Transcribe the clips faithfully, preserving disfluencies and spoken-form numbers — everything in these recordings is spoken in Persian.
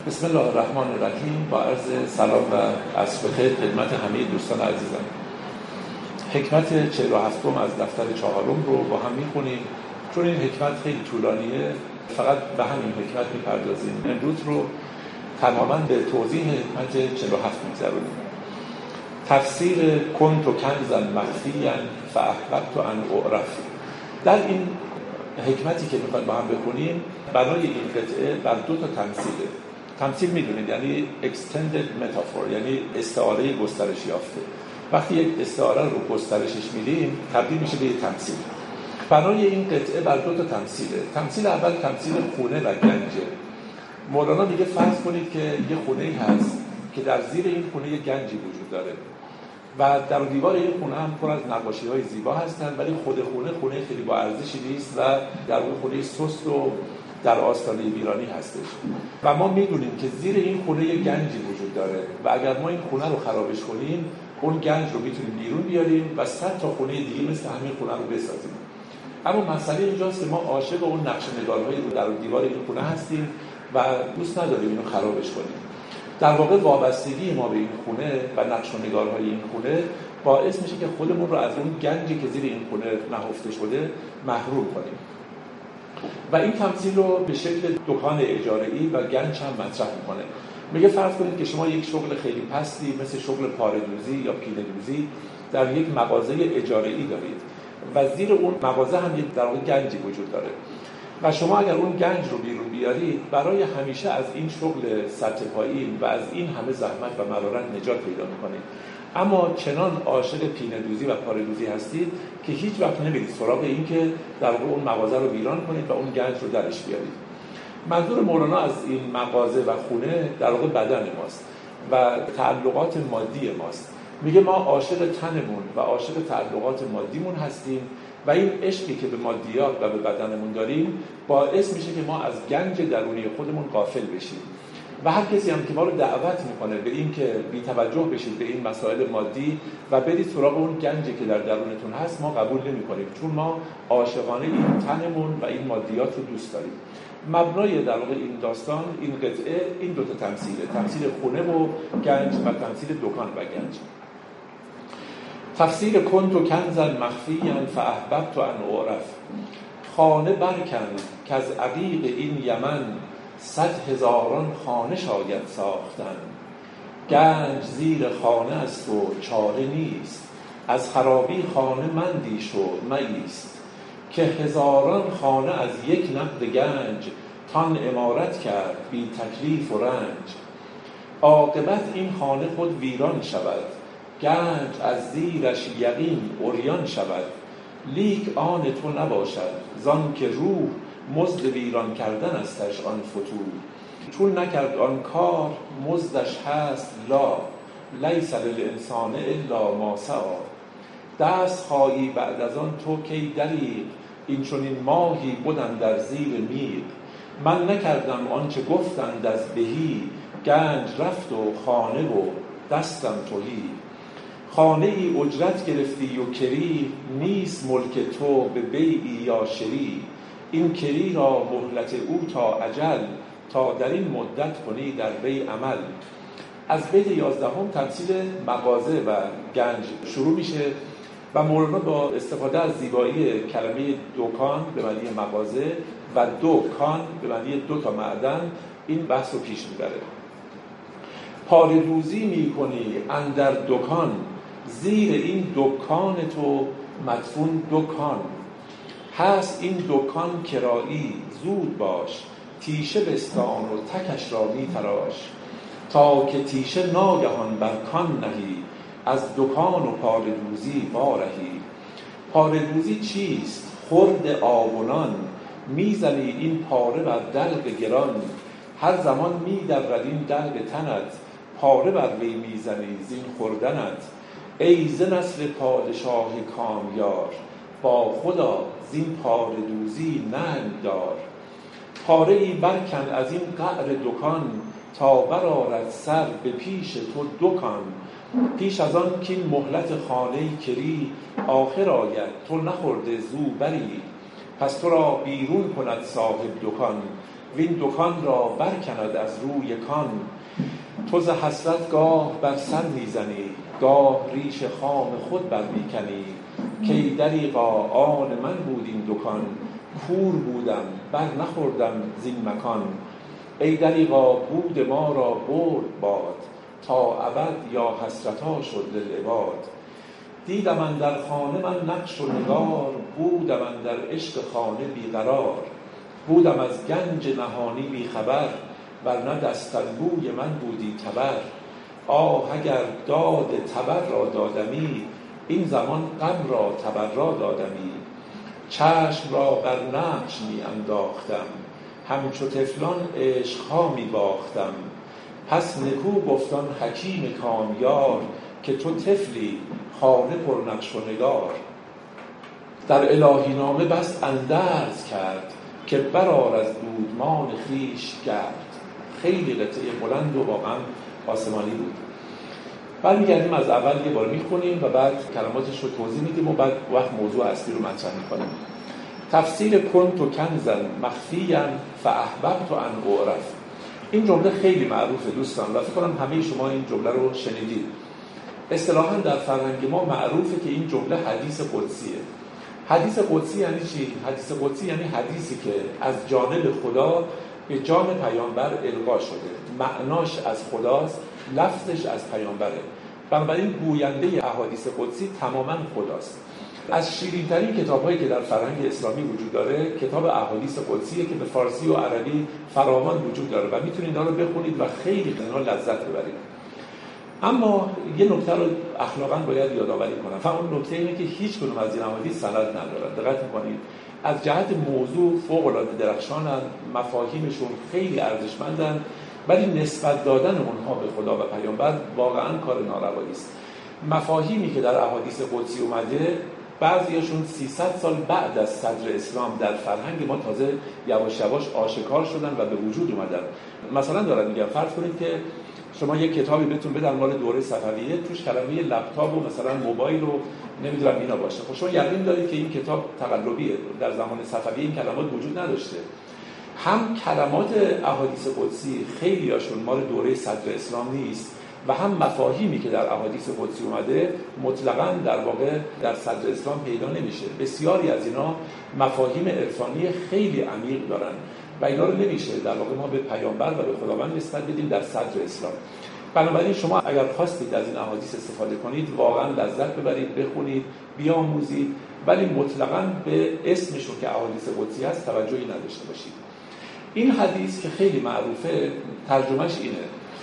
بسم الله الرحمن الرحیم. با عرض سلام و عصر بخیر خدمت همه دوستان عزیزم. حکمت چهل و هفتم از دفتر چهارم رو با هم میخونیم. چون این حکمت خیلی طولانیه، فقط به همین حکمت میپردازیم. امروز رو تماما به توضیح حکمت چهل و هفت میگذرونیم. تفسیر کنت کنزا مخفیا فاحببت ان اعرف. در این حکمتی که میخوایم با هم بخونیم، بنای این قطعه بر دو تا تمثیله. تمثیل میدونید یعنی extended metaphor، یعنی استعاره گسترش یافته. وقتی یک استعاره رو گسترشش میدیم تبدیل میشه به یک تمثیل. بنای این قطعه بر دو تا تمثیله. تمثیل اول تمثیل خونه و گنجه. مولانا میگه فرض کنید که یه خونه‌ای هست که در زیر این خونه یه گنجی وجود داره و در دیوار این خونه هم پر از نقاشی‌های زیبا هستن، ولی خود خونه خونه خیلی با ارزشی نیست و در اون خونه سست و در آستانه ویرانی هستش. و ما میدونیم که زیر این خونه یه گنجی وجود داره و اگر ما این خونه رو خرابش کنیم، اون گنج رو میتونیم بیرون بیاریم و صد تا خونه دیگه مثل همین خونه رو بسازیم. اما مسئله اینجاست که ما عاشق اون نقش نگارهایی رو در دیوار این خونه هستیم و دوست نداریم اینو خرابش کنیم. در واقع وابستگی ما به این خونه و نقش و نگارهای این خونه باعث میشه که خودمون رو از اون گنجی که زیر این خونه نهفته شده محروم کنیم. و این تمثیل رو به شکل دکان اجاره‌ای و گنج هم مطرح میکنه. میگه فرض کنید که شما یک شغل خیلی پستی مثل شغل پاره‌دوزی یا پینه‌دوزی در یک مغازه اجاره‌ای دارید و زیر اون مغازه هم یک در واقع گنجی وجود داره و شما اگر اون گنج رو بیرون بیارید، برای همیشه از این شغل سطح پایین و از این همه زحمت و مرارت نجات پیدا میکنید. اما چنان عاشق پینه‌دوزی و پاره‌دوزی هستید که هیچ وقت نمیرید سراغ این که در واقع اون مغازه رو ویران کنید و اون گنج رو درش بیارید. منظور مولانا از این مغازه و خونه در واقع بدن ماست و تعلقات مادی ماست. میگه ما عاشق تنمون و عاشق تعلقات مادیمون هستیم و این عشقی که به مادیات و به بدنمون داریم باعث میشه که ما از گنج درونی خودمون غافل بشیم. و هر کسی هم که ما رو دعوت میکنه به این که بی توجه بشید به این مسائل مادی و برید سراغ اون گنجی که در درونتون هست، ما قبول نمی‌کنیم، چون ما عاشقانه این تنمون و این مادیات رو دوست داریم. مبنای در واقع این داستان، این قطعه، این دو تا تمثیله، تمثیل خونه و گنج و تمثیل دکان و گنج. تفسیر کنت کنزا مخفیا فاحببت ان اعرف. خانه برکن که از عقیق این یمن، صد هزاران خانه شاید ساختن. گنج زیر خانه است و چاره نیست، از خرابی خانه مندی شو مایست. که هزاران خانه از یک نقد گنج، تان عمارت کرد بی تکلیف و رنج. عاقبت این خانه خود ویران شود، گنج از زیرش یقین عریان شود. لیک آن تو نباشد زان که روح، مزد ویران کردن استش آن فتور. چون نکرد آن کار مزدش هست لا، لیس للانسان الا ما سعی. دست خواهی بعد از آن تو کی دریغ، این چون این ماهی بودن در زیر میغ. من نکردم آنچه گفتند از بهی، گنج رفت و خانه و دستم تهی. خانه ای اجرت گرفتی و کری، نیست ملک تو به بیعی یا شری. این کری را مهلت او تا اجل، تا در این مدت کنی در وی عمل. از بیت یازدهم تمثیل مغازه و گنج شروع میشه و مولانا با استفاده از زیبایی کلمه دکان به معنی مغازه و دکان به معنی دو تا معدن این بحث رو پیش میبره. پاره‌دوزی میکنی اندر دکان، زیر این دکان تو مدفون دکان. هست این دکان کرایی زود باش، تیشه بستان و تکش را می تراش. تا که تیشه ناگهان بر کان نهی، از دکان و پاره‌دوزی وارهی. پاره‌دوزی چیست؟ خرد آبونان، میزنی این پاره بر دلق گران. هر زمان میدرد این دلق تنت، پاره بر وی میزنی زین خوردنت. ای ز نسل پادشاه کامیار، با خدا زین پاره‌دوزی ننگ دار. پاره ای برکن از این قعر دکان، تا برآرد سر به پیش تو دکان. پیش از آن که این مهلت خانه کری، آخر آید تو نخورده زو بری. پس تو را بیرون کند صاحب دکان، وین دکان را برکند از روی کان. تو ز حسرت گاه بر سر میزنی، گاه ریش خام خود بر میکنی. کی دریغا آن من بود این دکان، کور بودم بر نخوردم زین مکان. ای دریغا بود ما را برد باد، تا ابد یا حسرتا شد للعباد. دیدم اندر خانه من نقش و نگار، بودم اندر عشق خانه بیقرار. بودم از گنج نهانی بی خبر، ورنه دستنبوی من بودی تبر. آه اگر داد تبر را دادمی، این زمان غم را تبر را دادمی. چشم را بر نقش می انداختم، همچو طفلان عشقها می باختم. پس نکو گفتان حکیم کامیار، که تو طفلی خانه پر نقش و نگار. در الهی نامه بس اندرز کرد، که برآر از دودمان خویش گرد. خیلی قطعه بلند و واقعا آسمانی بود. برمیگردیم از اول یه بار میخونیم و بعد کلماتش رو توضیح میدیم و بعد وقت موضوع اصلی رو مطرح میکنیم. تفسیر کنت کنزا مخفیا فاحببت ان اعرف. این جمله خیلی معروفه دوستان و فکر کنم همه شما این جمله رو شنیدید. اصطلاحاً در فرهنگ ما معروفه که این جمله حدیث قدسیه. حدیث قدسی یعنی چی؟ حدیث قدسی یعنی حدیثی که از جانب خدا به جان پیامبر القا شده. معناش از خداست، لفظش از پیامبره. بنابراین گوینده احادیث قدسی تماماً خداست. از شیرین‌ترین کتاب‌هایی که در فرهنگ اسلامی وجود داره کتاب احادیث قدسیه که به فارسی و عربی فراوان وجود داره و میتونید آن رو بخونید و خیلی از آن لذت ببرید. اما یه نکته رو اخلاقاً باید یادآوری کنم. و اون نکته اینه که هیچ کدوم از این احادیث سند ندارن. دقت می‌کنید از جهت موضوع فوق‌العاده درخشانن، مفاهیمشون خیلی ارزشمندن، ولی نسبت دادن اونها به خدا و پیامبر واقعاً کار ناروایی است. مفاهیمی که در احادیث قدسی اومده بعضیاشون سیصد سال بعد از صدر اسلام در فرهنگ ما تازه یواش یواش آشکار شدن و به وجود اومدن. مثلا دارم میگم فرض کنید که شما یک کتابی بهتون بدن مال دوره صفویه، توش کلمه لپتاپ و مثلا موبایل و نمیدونم اینا باشه. خب شما یقین دارید که این کتاب تقلبیه. در زمان صفویه این کلمات وجود نداشته. هم کلمات احادیث قدسی خیلیاشون مال دوره صدر اسلام نیست و هم مفاهیمی که در احادیث قدسی اومده مطلقاً در واقع در صدر اسلام پیدا نمیشه. بسیاری از اینا مفاهیم عرفانی خیلی عمیق دارن و اینا رو نمیشه در واقع ما به پیامبر و به خداوند نسبت بدیم در صدر اسلام. بنابراین شما اگر خواستید از این احادیث استفاده کنید واقعاً لذت ببرید، بخونید، بیاموزید، ولی مطلقاً به اسمش رو که احادیث قدسی هست توجهی نداشته باشید. این حدیث که خیلی معروفه ترجمهش اینه: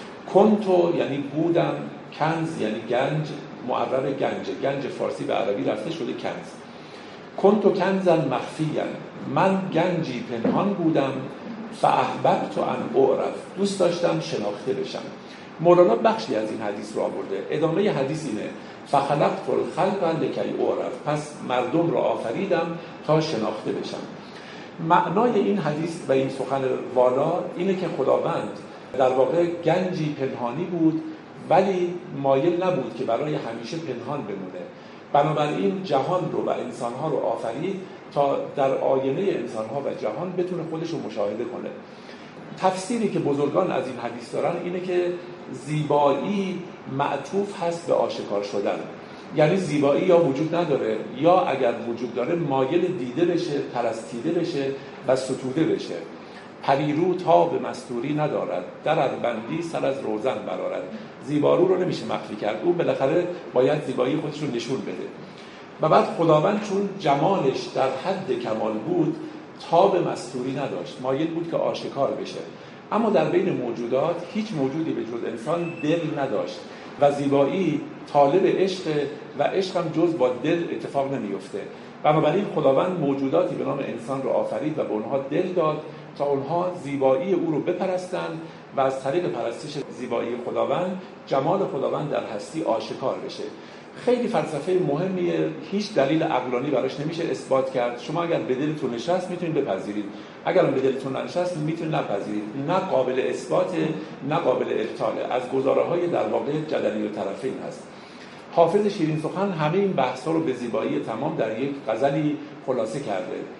کنتو یعنی بودم، کنز یعنی گنج، معرب گنج، گنج فارسی به عربی رفته شده کنز. کنتو کنزا مخفیا، من گنجی پنهان بودم، فاحببت ان اعرف، دوست داشتم شناخته بشم. مولانا بخشی از این حدیث رو آورده. ادامه حدیث اینه: فخلقت الخلق لکی اعرف، پس مردم را آفریدم تا شناخته بشم. معنای این حدیث و این سخن والا اینه که خداوند در واقع گنجی پنهانی بود ولی مایل نبود که برای همیشه پنهان بمونه. بنابراین جهان رو و انسانها رو آفرید تا در آینه انسانها و جهان بتونه خودش رو مشاهده کنه. تفسیری که بزرگان از این حدیث دارن اینه که زیبایی معطوف هست به آشکار شدن. یعنی زیبایی یا وجود نداره یا اگر وجود داره مایل دیده بشه، پرستیده بشه و ستوده بشه. پریرو تا به مستوری ندارد، در از بندی سر از روزن برارد. زیبارو رو نمیشه مخفی کرد، اون بالاخره باید زیبایی خودش رو نشون بده. و بعد خداوند چون جمالش در حد کمال بود تا به مستوری نداشت، مایل بود که آشکار بشه. اما در بین موجودات هیچ موجودی به جز انسان دل نداشت و زیبایی طالب عشق و عشق هم جز با دل اتفاق نمیفته. بنابراین خداوند موجوداتی به نام انسان رو آفرید و به اونها دل داد تا اونها زیبایی او رو بپرستند و از طریق پرستش زیبایی خداوند جمال خداوند در هستی آشکار بشه. خیلی فلسفه مهمیه، هیچ دلیل عقلانی براش نمیشه اثبات کرد. شما اگر به دلتون نشست میتونید بپذیرید، اگر به دلتون نشست میتونید نپذیرید. نه قابل اثبات نه قابل ابطاله، از گزاره‌های در واقع جدلی طرفین هست. حافظ شیرین سخن همه این بحث‌ها رو به زیبایی تمام در یک غزلی خلاصه کرده.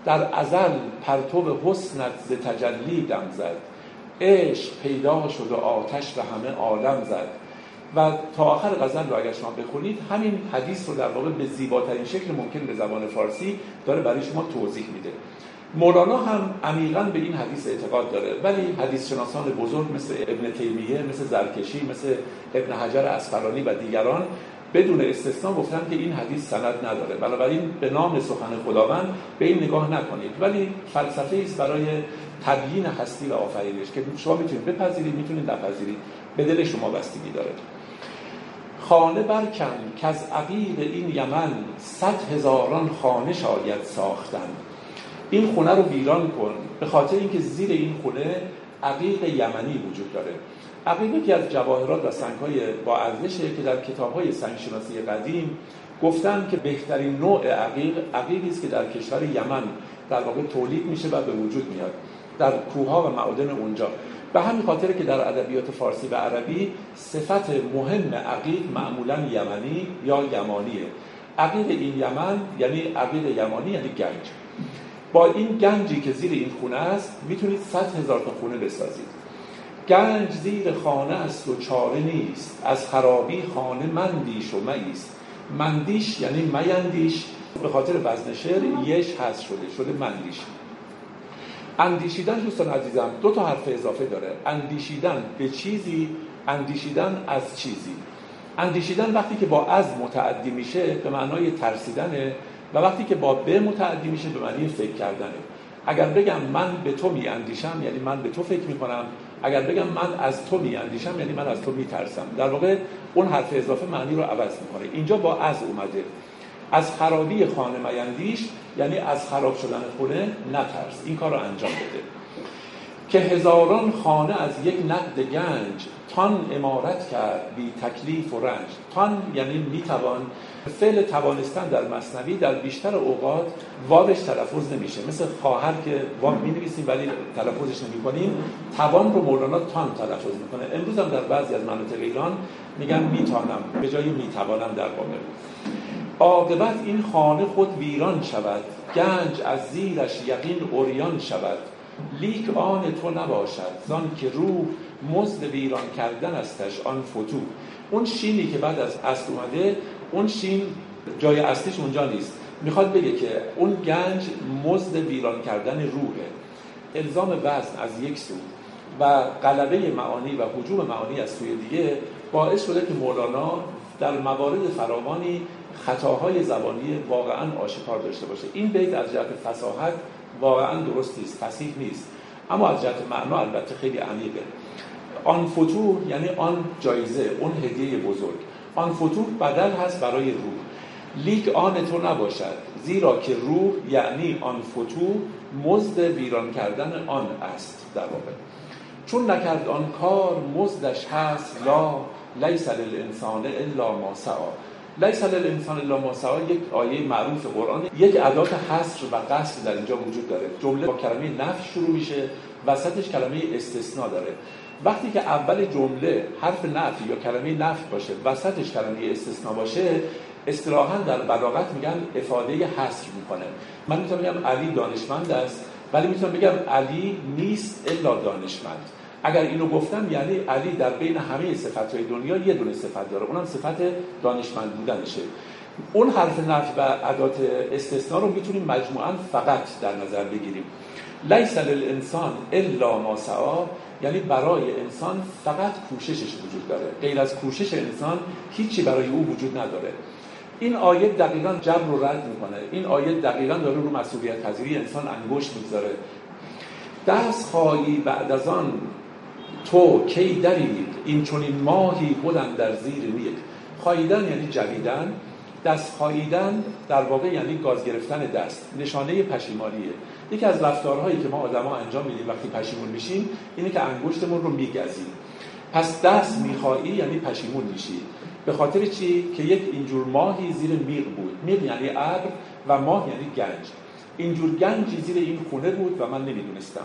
در ازل پرتو حسنت ز تجلی دم زد، عشق پیدا شد و آتش به همه عالم زد. و تا آخر غزل رو اگر شما بخونید همین حدیث رو در واقع به زیباترین شکل ممکن به زبان فارسی داره برای شما توضیح میده. مولانا هم عمیقاً به این حدیث اعتقاد داره، ولی حدیث شناسان بزرگ مثل ابن تیمیه، مثل زرکشی، مثل ابن حجر عسقلانی و دیگران بدون استثناء گفتن که این حدیث سند نداره. بنابراین به نام سخن خداوند به این نگاه نکنید، ولی فلسفه است برای تبیین هستی و آفرینش که شما میتونید بپذیرید، میتونید نپذیرید، به دل شما بستگی داره. خانه برکن که از عقیق این یمن، صد هزاران خانه شاید ساختن. این خونه رو ویران کن، به خاطر اینکه زیر این خونه عقیق یمنی وجود داره. عقیق که از جواهرات و سنگ‌های با ارزشه که در کتاب‌های سنگ‌شناسی قدیم گفتن که بهترین نوع عقیق عقیقی است که در کشور یمن در واقع تولید میشه و به وجود میاد در کوه‌ها و معادن اونجا. به همین خاطر که در ادبیات فارسی و عربی صفت مهم عقیق معمولاً یمنی یا یمانیه. عقیق این یمن یعنی عقیق یمانی یعنی گنج. با این گنجی که زیر این خونه است میتونید صد هزار تا خونه بسازید. گنج زیر خانه است و چاره نیست، از خرابی خانه مندیش و مایست. مندیش یعنی میندیش، به خاطر وزن شعر یش حذف شده شده مندیش. اندیشیدن دوستان عزیزم دو تا حرف اضافه داره. اندیشیدن به چیزی، اندیشیدن از چیزی. اندیشیدن وقتی که با از متعدی میشه به معنای ترسیدنه و وقتی که با به متعدی میشه به معنی فکر کردنه. اگر بگم من به تو می اندیشم یعنی من به تو فکر میکنم، اگر بگم من از تو می اندیشم یعنی من از تو میترسم. در واقع اون حرف اضافه معنی رو عوض میکنه. اینجا با از اومده. از خرابی خانه میندیش یعنی از خراب شدن خونه نترس، این کار رو انجام بده. که هزاران خانه از یک نقد گنج، تان امارت کرد بی تکلیف و رنج. تان یعنی میتوان. فعل توانستن در مثنوی در بیشتر اوقات واوش تلفظ نمیشه، مثل خواهر که واو می‌نویسیم ولی تلفظش نمی‌کنیم. توان رو مولانا تان تلفظ میکنه. امروز هم در بعضی از مناطق ایران میگن میتانم به جای میتوانم در واقع. عاقبت این خانه خود ویران شود، گنج از زیرش یقین عریان شود. لیک آن تو نباشد زان که روح، مزد ویران کردن استش آن فتوح. اون شینی که بعد از اصل اومده، اون شین جای اصلیش اونجا نیست. میخواد بگه که اون گنج مزد ویران کردن روحه. الزام وزن از یک سو و غلبه معانی و هجوم معانی از سوی دیگه باعث شده که مولانا در موارد فراوانی خطاهای زبانی واقعا آشکار داشته باشه. این بیت از جهت فصاحت واقعا درست نیست، فصیح نیست، اما از جهت معنا البته خیلی عمیقه. آن فتوح یعنی آن جایزه، اون هدیه بزرگ. آن فتوح بدل هست برای روح. لیک آن تو نباشد، زیرا که روح یعنی آن فتوح مزد ویران کردن آن است. در واقع چون نکرد آن کار مزدش هست، لا لیس للانسان الا ما سعی. لیس للانسان الا ما سعی یک آیه معروف قرآن، یک ادات حصر و قصر در اینجا وجود داره. جمله با کلمه نفی شروع میشه، وسطش کلمه استثناء داره. وقتی که اول جمله حرف نفی یا کلمه نفی باشه، وسطش کلمه استثناء باشه، اصطلاحاً در بلاغت میگن افاده حصر میکنه. من میتونم بگم علی دانشمند است، ولی میتونم بگم علی نیست الا دانشمند. اگر اینو گفتم یعنی علی در بین همه صفات‌های دنیا یه دونه صفت داره، اونم صفت دانشمند بودنشه. اون حرف نفی و ادات استثناء رو میتونیم مجموعاً فقط در نظر بگیریم. لیس للانسان الا ما سعی یعنی برای انسان فقط کوششش وجود داره، غیر از کوشش انسان هیچی برای او وجود نداره. این آیه دقیقاً جبر رو رد میکنه. این آیه دقیقاً داره رو مسئولیت پذیری انسان انگشت میگذاره. دست خواهی بعد از آن تو کی درید، این چون این ماهی بودن در زیر نیک. خاییدن یعنی جویدن، دست خاییدن در واقع یعنی گاز گرفتن دست، نشانه پشیمانیه. یکی از رفتارهایی که ما آدما انجام میدیم وقتی پشیمون میشیم اینه که انگشتمون رو میگزیم. پس دست میخوایی یعنی پشیمون میشی. به خاطر چی؟ که یک اینجور ماهی زیر میغ بود. میغ یعنی ابر و ماه یعنی گنج. اینجور گنجی زیر این خونه بود و من نمیدونستم.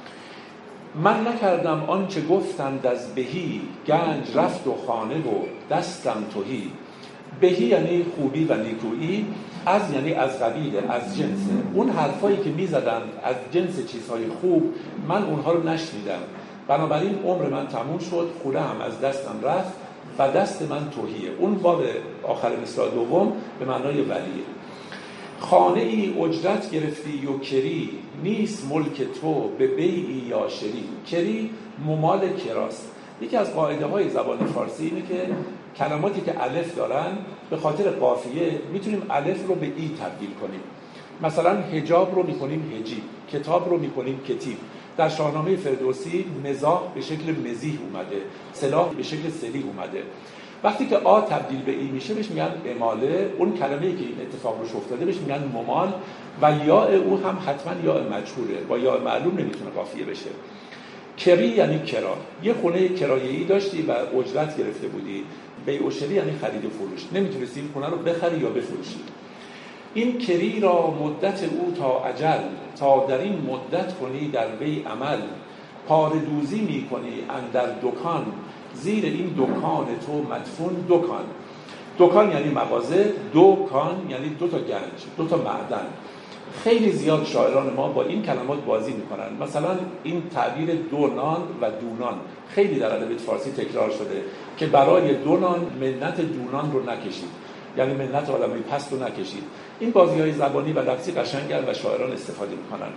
من نکردم آنچه گفتند از بهی، گنج رفت و خانه و دستم تهی. بهی یعنی خوبی و نیکویی. از یعنی از قبیل، از جنس اون حرفایی که میزدن از جنس چیزهای خوب، من اونها رو نشنیدم، بنابراین عمر من تموم شد، خوله هم از دستم رفت و دست من تهیه. اون باب آخر مصرع دوم به معنای ولیه. خانه ای اجرت گرفتی و کری، نیست ملک تو به بیعی یا شری. کری ممال کراست. یکی از قاعده های زبان فارسی اینه که کلماتی که الف دارن به خاطر قافیه میتونیم الف رو به ای تبدیل کنیم. مثلا حجاب رو میکنیم حجیب، کتاب رو میکنیم کتیب. در شاهنامه فردوسی مزاح به شکل مزیح اومده، سلاح به شکل سلیح اومده. وقتی که آ تبدیل به ای میشه بهش میگن اماله. اون کلمه‌ای که این اتفاق روش افتاده بهش میگن ممال و یا او هم حتما یا مجهوله، با یا معلوم نمیتونه قافیه بشه. کری یعنی کرا. یه خونه کرایه‌ای داشتی و اجرت گرفته بودی. بیع و شری یعنی خرید و فروش. نمیتونستی این خونه رو بخری یا بفروشی. این کری را مدت او تا اجل، تا در این مدت کنی در وی عمل. پاردوزی میکنی اندر دکان، زیر این دکان تو مدفون دکان. دکان یعنی مغازه، دکان یعنی دو تا گنج، دو تا معدن. خیلی زیاد شاعران ما با این کلمات بازی میکنن. مثلا این تعبیر دونان و دونان خیلی در ادبیات فارسی تکرار شده که برای دونان منت دونان رو نکشید، یعنی منت آدمی پست رو نکشید. این بازی‌های زبانی و لفظی قشنگن و شاعران استفاده میکنن.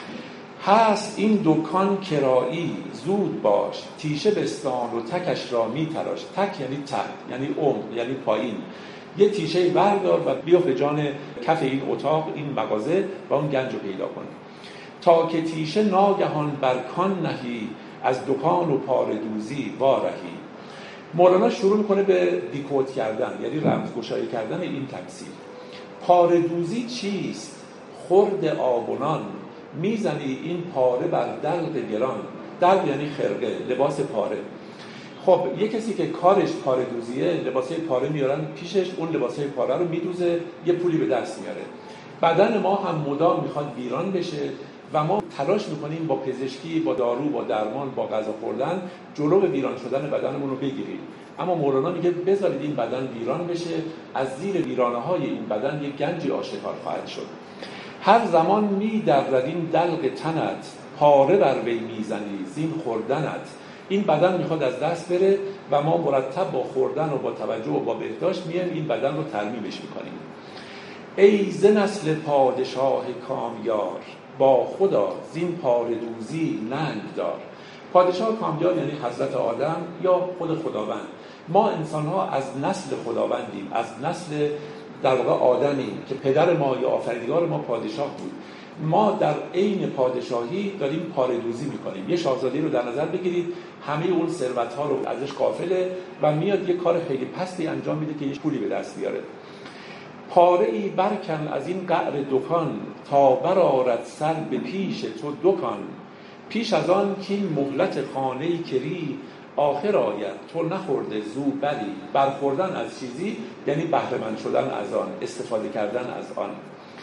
هست این دکان کرایی زود باش، تیشه بستان و تکش را میتراش. تک یعنی تک، یعنی عمق، یعنی پایین. یه تیشه بردار و بیفت به جان کف این اتاق، این مغازه و اون گنج رو پیدا کن. تا که تیشه ناگهان برکان نهی، از دکان و پاردوزی وارهی. مولانا شروع میکنه به دیکوت کردن، یعنی رمزگشایی کردن این تمثیل. پاردوزی چیست؟ خرد آبونان، میزنی این پاره بر دلق گران. دلق یعنی خرقه، لباس پاره. خب یه کسی که کارش پاره دوزیه، لباسه پاره میارن پیشش، اون لباسه پاره رو میدوزه، یه پولی به دست میاره. بدن ما هم مدام میخواد ویران بشه و ما تلاش میکنیم با پزشکی، با دارو، با درمان، با غذا خوردن جلو ویران شدن بدنمون رو بگیریم. اما مولانا میگه بذارید این بدن ویران بشه، از زیر ویرانه های این بدن یک گنجی آشکار خواهد شد. هر زمان می‌درد این دلق تنت، پاره بر وی میزنی زین خوردنت. این بدن میخواد از دست بره و ما مرتب با خوردن و با توجه و با بهداشت میایم این بدن رو ترمیمش میکنیم. ای ز نسل پادشاه کامیار، با خدا زین پاردوزی ننگ دار. پادشاه کامیار یعنی حضرت آدم یا خود خداوند. ما انسان‌ها از نسل خداوندیم، از نسل در واقع آدمیم که پدر ما یا آفریدگار ما پادشاه بود. ما در عین پادشاهی داریم پاردوزی میکنیم. یه شاهزاده رو در نظر بگیرید، همه اون ثروت‌ها رو ازش غافله و میاد یه کار خیلی پستی انجام میده که یه پولی به دست بیاره. پاره ای برکن از این قعر دکان، تا برآرد سر به پیش تو دکان. پیش از آن که این مهلت خانه کری، آخر آید تو نخورده زو بری. برخوردن از چیزی یعنی بهره مند شدن از آن، استفاده کردن از آن.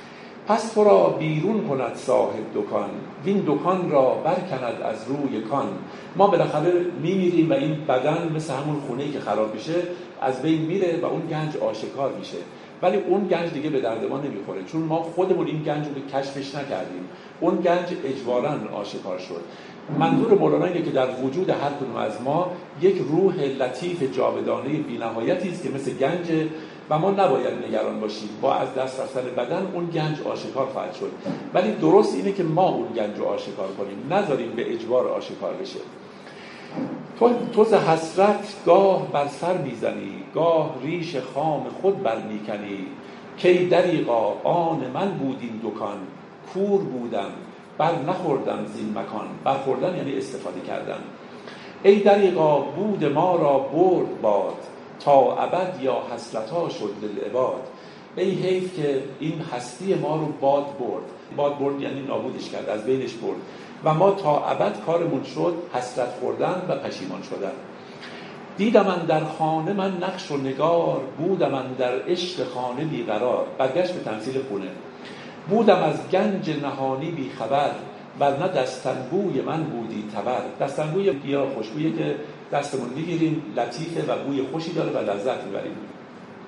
پس تو را بیرون کند صاحب دکان، وین دکان را برکند از روی کان. ما بالاخره میمیریم و این بدن مثل همون خونه‌ای که خراب میشه از بین میره و اون گنج آشکار میشه، ولی اون گنج دیگه به درد ما نمیخوره، چون ما خودمون این گنج رو کشفش نکردیم. اون گنج اجباراً آشکار شد. منظور مولانا اینه که در وجود هر کدوم از ما یک روح لطیف جاودانه بی‌نهایتی است که مثل گنج و ما نباید نگران باشیم. با از دست رفتن بدن اون گنج آشکار خواهد شد، ولی درست اینه که ما اون گنج رو آشکار کنیم، نذاریم به اجبار آشکار بشه. تو تو ز حسرت گاه بر سر میزنی، گاه ریش خام خود بر میکنی. کی دریغا آن من بود این دکان، کور بودم بر نخوردم زین مکان. برخوردن یعنی استفاده کردن. ای دریغا بود ما را برد باد، تا ابد یا حسرتا شد للعباد. ای حیف که این هستی ما رو باد برد. باد برد یعنی نابودش کرد، از بینش برد و ما تا ابد کارمون شد حسرت خوردن و پشیمان شدن. دیدم من در خانه من نقش و نگار، بودم من در عشق خانه بیقرار. برگشت به تمثیل خونه. بودم از گنج نهانی بی خبر، ورنه دستنبوی من بودی تبر. دستنبوی گیاه خوشبویه که دستمون میگیریم، لطیفه و بوی خوشی داره و لذت میبریم.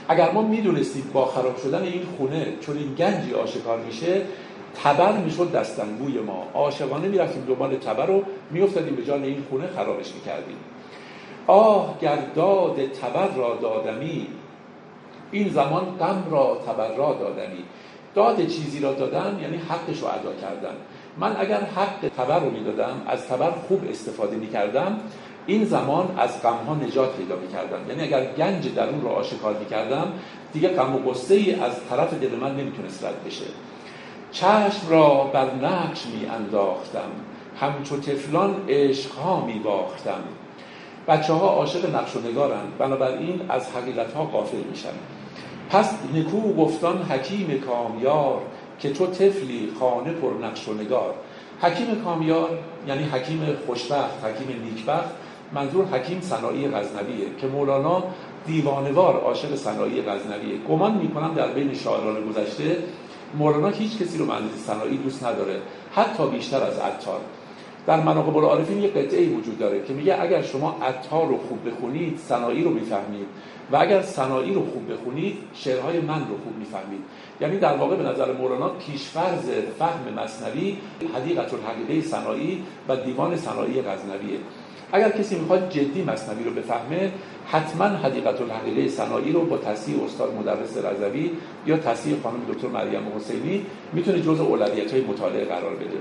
اگر ما میدونستیم با خراب شدن این خونه چون این گنجی آشکار میشه، تبر میشد دستنبوی ما، عاشقانه میرفتیم دنبال تبر رو میافتادیم به جان این خونه خرابش میکردیم. آه گر داد تبر را دادمی، این زمان غم را تبر را دادمی. داد چیزی را دادن یعنی حقش رو ادا کردن. من اگر حق تبر رو میدادم، از تبر خوب استفاده میکردم، این زمان از غم ها نجات پیدا میکردم. یعنی اگر گنج درون رو آشکار میکردم، دیگه غم و غصه ای از طرف دل من نمیتونست رد بشه. چشم را بر نقش می انداختم، همچو تفلان عشقها می باختم. بچه ها عاشق نقش و نگارن، بنابراین از حقیقت ها غافل میشن. پس نکو گفتان حکیم کامیار، که تو طفلی خانه پر نقش و نگار. حکیم کامیار یعنی حکیم خوشبخت، حکیم نیکبخت. منظور حکیم سنایی غزنویه که مولانا دیوانوار عاشق سنایی غزنویه. گمان میکنم در بین شاعران گذشته مولانا هیچ کسی رو مانند سنایی دوست نداره، حتی بیشتر از عطار. در مناقب العارفین یک قطعه‌ای وجود داره که میگه اگر شما عطار رو خوب بخونید سنایی رو میفهمید و اگر سنایی رو خوب بخونید شعرهای من رو خوب میفهمید. یعنی در واقع به نظر مولانا پیشفرض فهم مثنوی حدیقة الحقیقه سنایی و دیوان سنایی غزنویه. اگر کسی میخواد جدی مثنوی رو بفهمه، حتما حدیقة الحقیقه سنایی رو با تصحیح استاد مدرس رضوی یا تصحیح خانم دکتر مریم حسینی میتونه جزء اولویت‌های مطالعه قرار بده.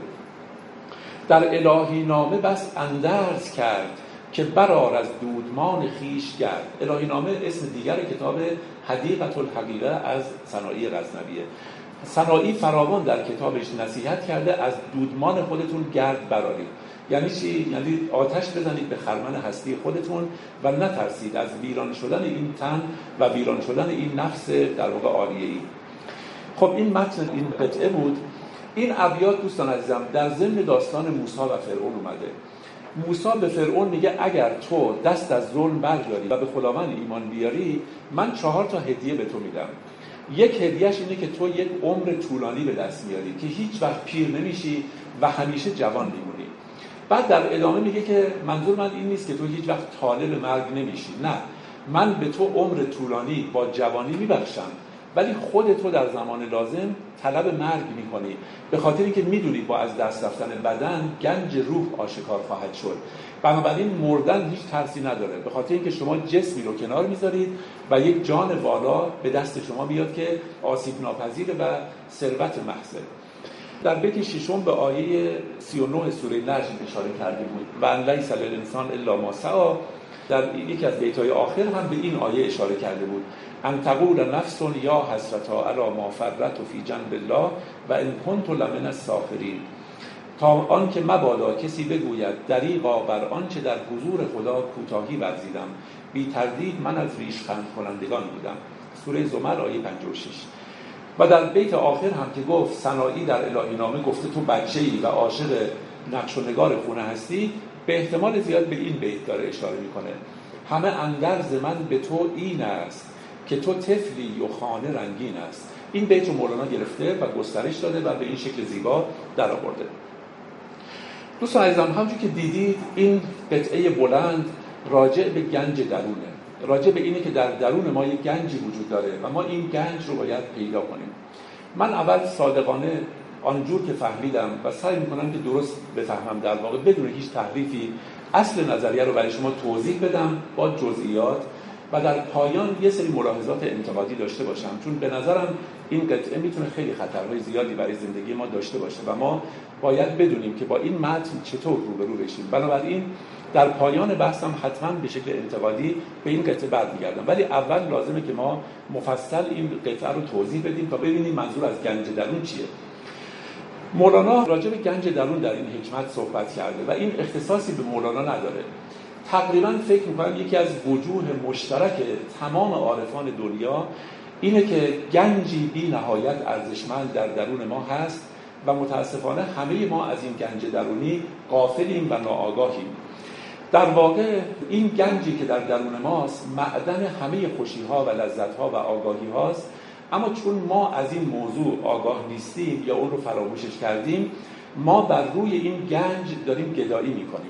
در الهی نامه بس اندرز کرد، که برآر از دودمان خویش گرد. الهی نامه اسم دیگر کتاب حدیقة الحقیقه از سنایی غزنویه. سنایی فراوان در کتابش نصیحت کرده از دودمان خودتون گرد برارید. یعنی چی؟ یعنی آتش بزنید به خرمن هستی خودتون و نترسید از ویران شدن این تن و ویران شدن این نفس در واقع عالیه‌ای. خب این متن این قطعه بود. این ابیات دوستان عزیزم در ضمن داستان موسی و فرعون اومده. موسی به فرعون میگه اگر تو دست از ظلم برداری و به خداوند ایمان بیاری، من چهار تا هدیه به تو میدم. یک هدیهش اینه که تو یک عمر طولانی به دست میاری که هیچ وقت پیر نمیشی و همیشه جوان میمونی. بعد در ادامه میگه که منظور من این نیست که تو هیچ وقت طالب مرگ نمیشی، نه، من به تو عمر طولانی با جوانی میبخشم، ولی خود تو در زمان لازم طلب مرگ میکنی، به خاطر اینکه میدونی با از دست رفتن بدن گنج روح آشکار خواهد شد. بنابراین مردن هیچ ترسی نداره، به خاطر اینکه شما جسمی رو کنار میذارید و یک جان والا به دست شما بیاد که آسیب ناپذیره و ثروت محضه. در بیت ششم به آیه سی و نه سوره نجم اشاره کردیم بود و ان لیس للانسان الا ما سعی. در یکی از بیت‌های آخر هم به این آیه اشاره کرده بود ان تقول نفس یا حسرتا علی ما فرطت فی جنب الله و ان کنت لمن الساخرین. تا آن که مبادا کسی بگوید دریغا بر آنچه در حضور خدا کوتاهی ورزیدم، بی تردید من از ریشخند کنندگان بودم. سوره زمر آیه پنجاه و شش. و در بیت آخر هم که گفت سنایی در الهی نامه گفته تو بچه‌ای و عاشق نقش و نگار خونه هستی، به احتمال زیاد به این بیت داره اشاره میکنه. همه اندرز من به تو این است، که تو طفلی و خانه رنگین است. این بیت رو مولانا گرفته و گسترش داده و به این شکل زیبا در آورده. دوستان عزیزم، همونجور که دیدید این قطعه بلند راجع به گنج درونه، راجع به اینه که در درون ما یک گنجی وجود داره و ما این گنج رو باید پیدا کنیم. من اول صادقانه آنجور که فهمیدم و سعی میکنم که درست بفهمم، در واقع بدون هیچ تحریفی اصل نظریه رو برای شما توضیح بدم با جزئیات و در پایان یه سری ملاحظات انتقادی داشته باشم، چون به نظرم این قطعه میتونه خیلی خطرهای زیادی برای زندگی ما داشته باشه و ما باید بدونیم که با این متن چطور روبرو بشیم. بنابراین در پایان بحثم حتما به شکل انتقادی به این قطعه برمیگردم، ولی اول لازمه که ما مفصل این قطعه رو توضیح بدیم تا ببینیم منظور از گنج درون چیه. مولانا راجع به گنج درون در این حکمت صحبت کرده و این اختصاصی به مولانا نداره. تقریبا فکر می‌کنم یکی از وجوه مشترک تمام عارفان دنیا اینه که گنجی بی نهایت ارزشمند در درون ما هست و متاسفانه همه ما از این گنج درونی غافلیم و ناآگاهیم. در واقع این گنجی که در درون ماست معدن همه خوشی‌ها و لذت‌ها و آگاهی‌هاست، اما چون ما از این موضوع آگاه نیستیم یا اون رو فراموشش کردیم، ما بر روی این گنج داریم گدایی می‌کنیم.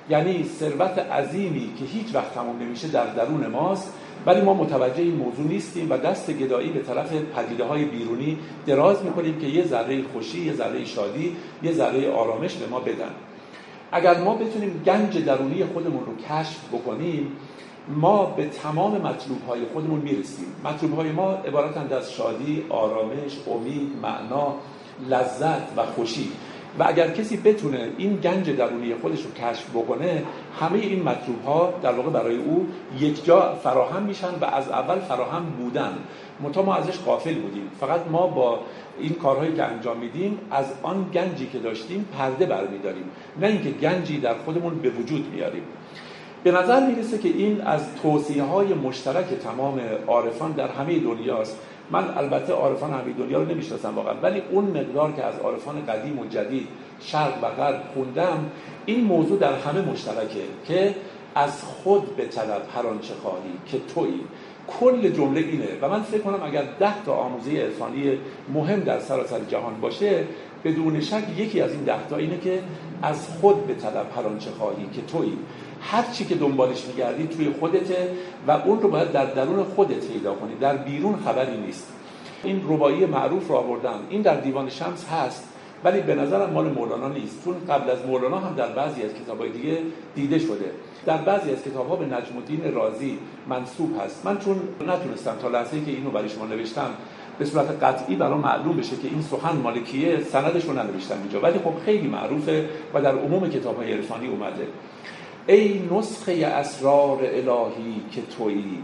یعنی ثروت عظیمی که هیچ وقت تمام نمیشه در درون ماست، ولی ما متوجه این موضوع نیستیم و دست گدایی به طرف پدیده‌های بیرونی دراز می‌کنیم که یه ذره خوشی، یه ذره شادی، یه ذره آرامش به ما بدن. اگر ما بتونیم گنج درونی خودمون رو کشف بکنیم، ما به تمام مطلوب‌های خودمون میرسیم. مطلوب‌های ما عبارتند از شادی، آرامش، امید، معنا، لذت و خوشی. و اگر کسی بتونه این گنج درونی خودش رو کشف بکنه، همه این مطلوب‌ها در واقع برای او یک جا فراهم میشن و از اول فراهم بودن. منتها ما ازش غافل بودیم. فقط ما با این کارهایی که انجام میدیم از آن گنجی که داشتیم پرده برمی‌داریم، نه اینکه گنجی در خودمون به وجود میاریم. به نظر میرسه که این از توصیه‌های مشترک تمام عارفان در همه دنیاست. من البته عارفان همه دنیا رو نمیشناسم واقعا، ولی اون مقدار که از عارفان قدیم و جدید شرق و غرب خوندم، این موضوع در همه مشترکه که از خود به طلب هر آنچه خواهی که تویی. کل جمله اینه و من فکر کنم اگر ده تا آموزه عرفانی مهم در سراسر جهان باشه، بدون شک یکی از این ده تا اینه که از خود به طلب هر آنچه خواهی که تویی. هر چی که دنبالش می‌گردی توی خودته و اون رو باید در درون خودت پیدا کنی، در بیرون خبری نیست. این رباعی معروف رو آوردم، این در دیوان شمس هست، ولی به نظرم مال مولانا نیست، چون قبل از مولانا هم در بعضی از کتاب‌های دیگه دیده شده. در بعضی از کتاب‌ها به نجم الدین رازی منسوب هست. من چون نتونستم تا لحظه‌ای که اینو برای شما نوشتم به صورت قطعی برام معلوم بشه که این سخن مال کیه، سندش رو ننوشتم اینجا، ولی خب خیلی معروفه و در عموم کتاب‌های عرفانی اومده. ای نسخه اسرار الهی که تویی،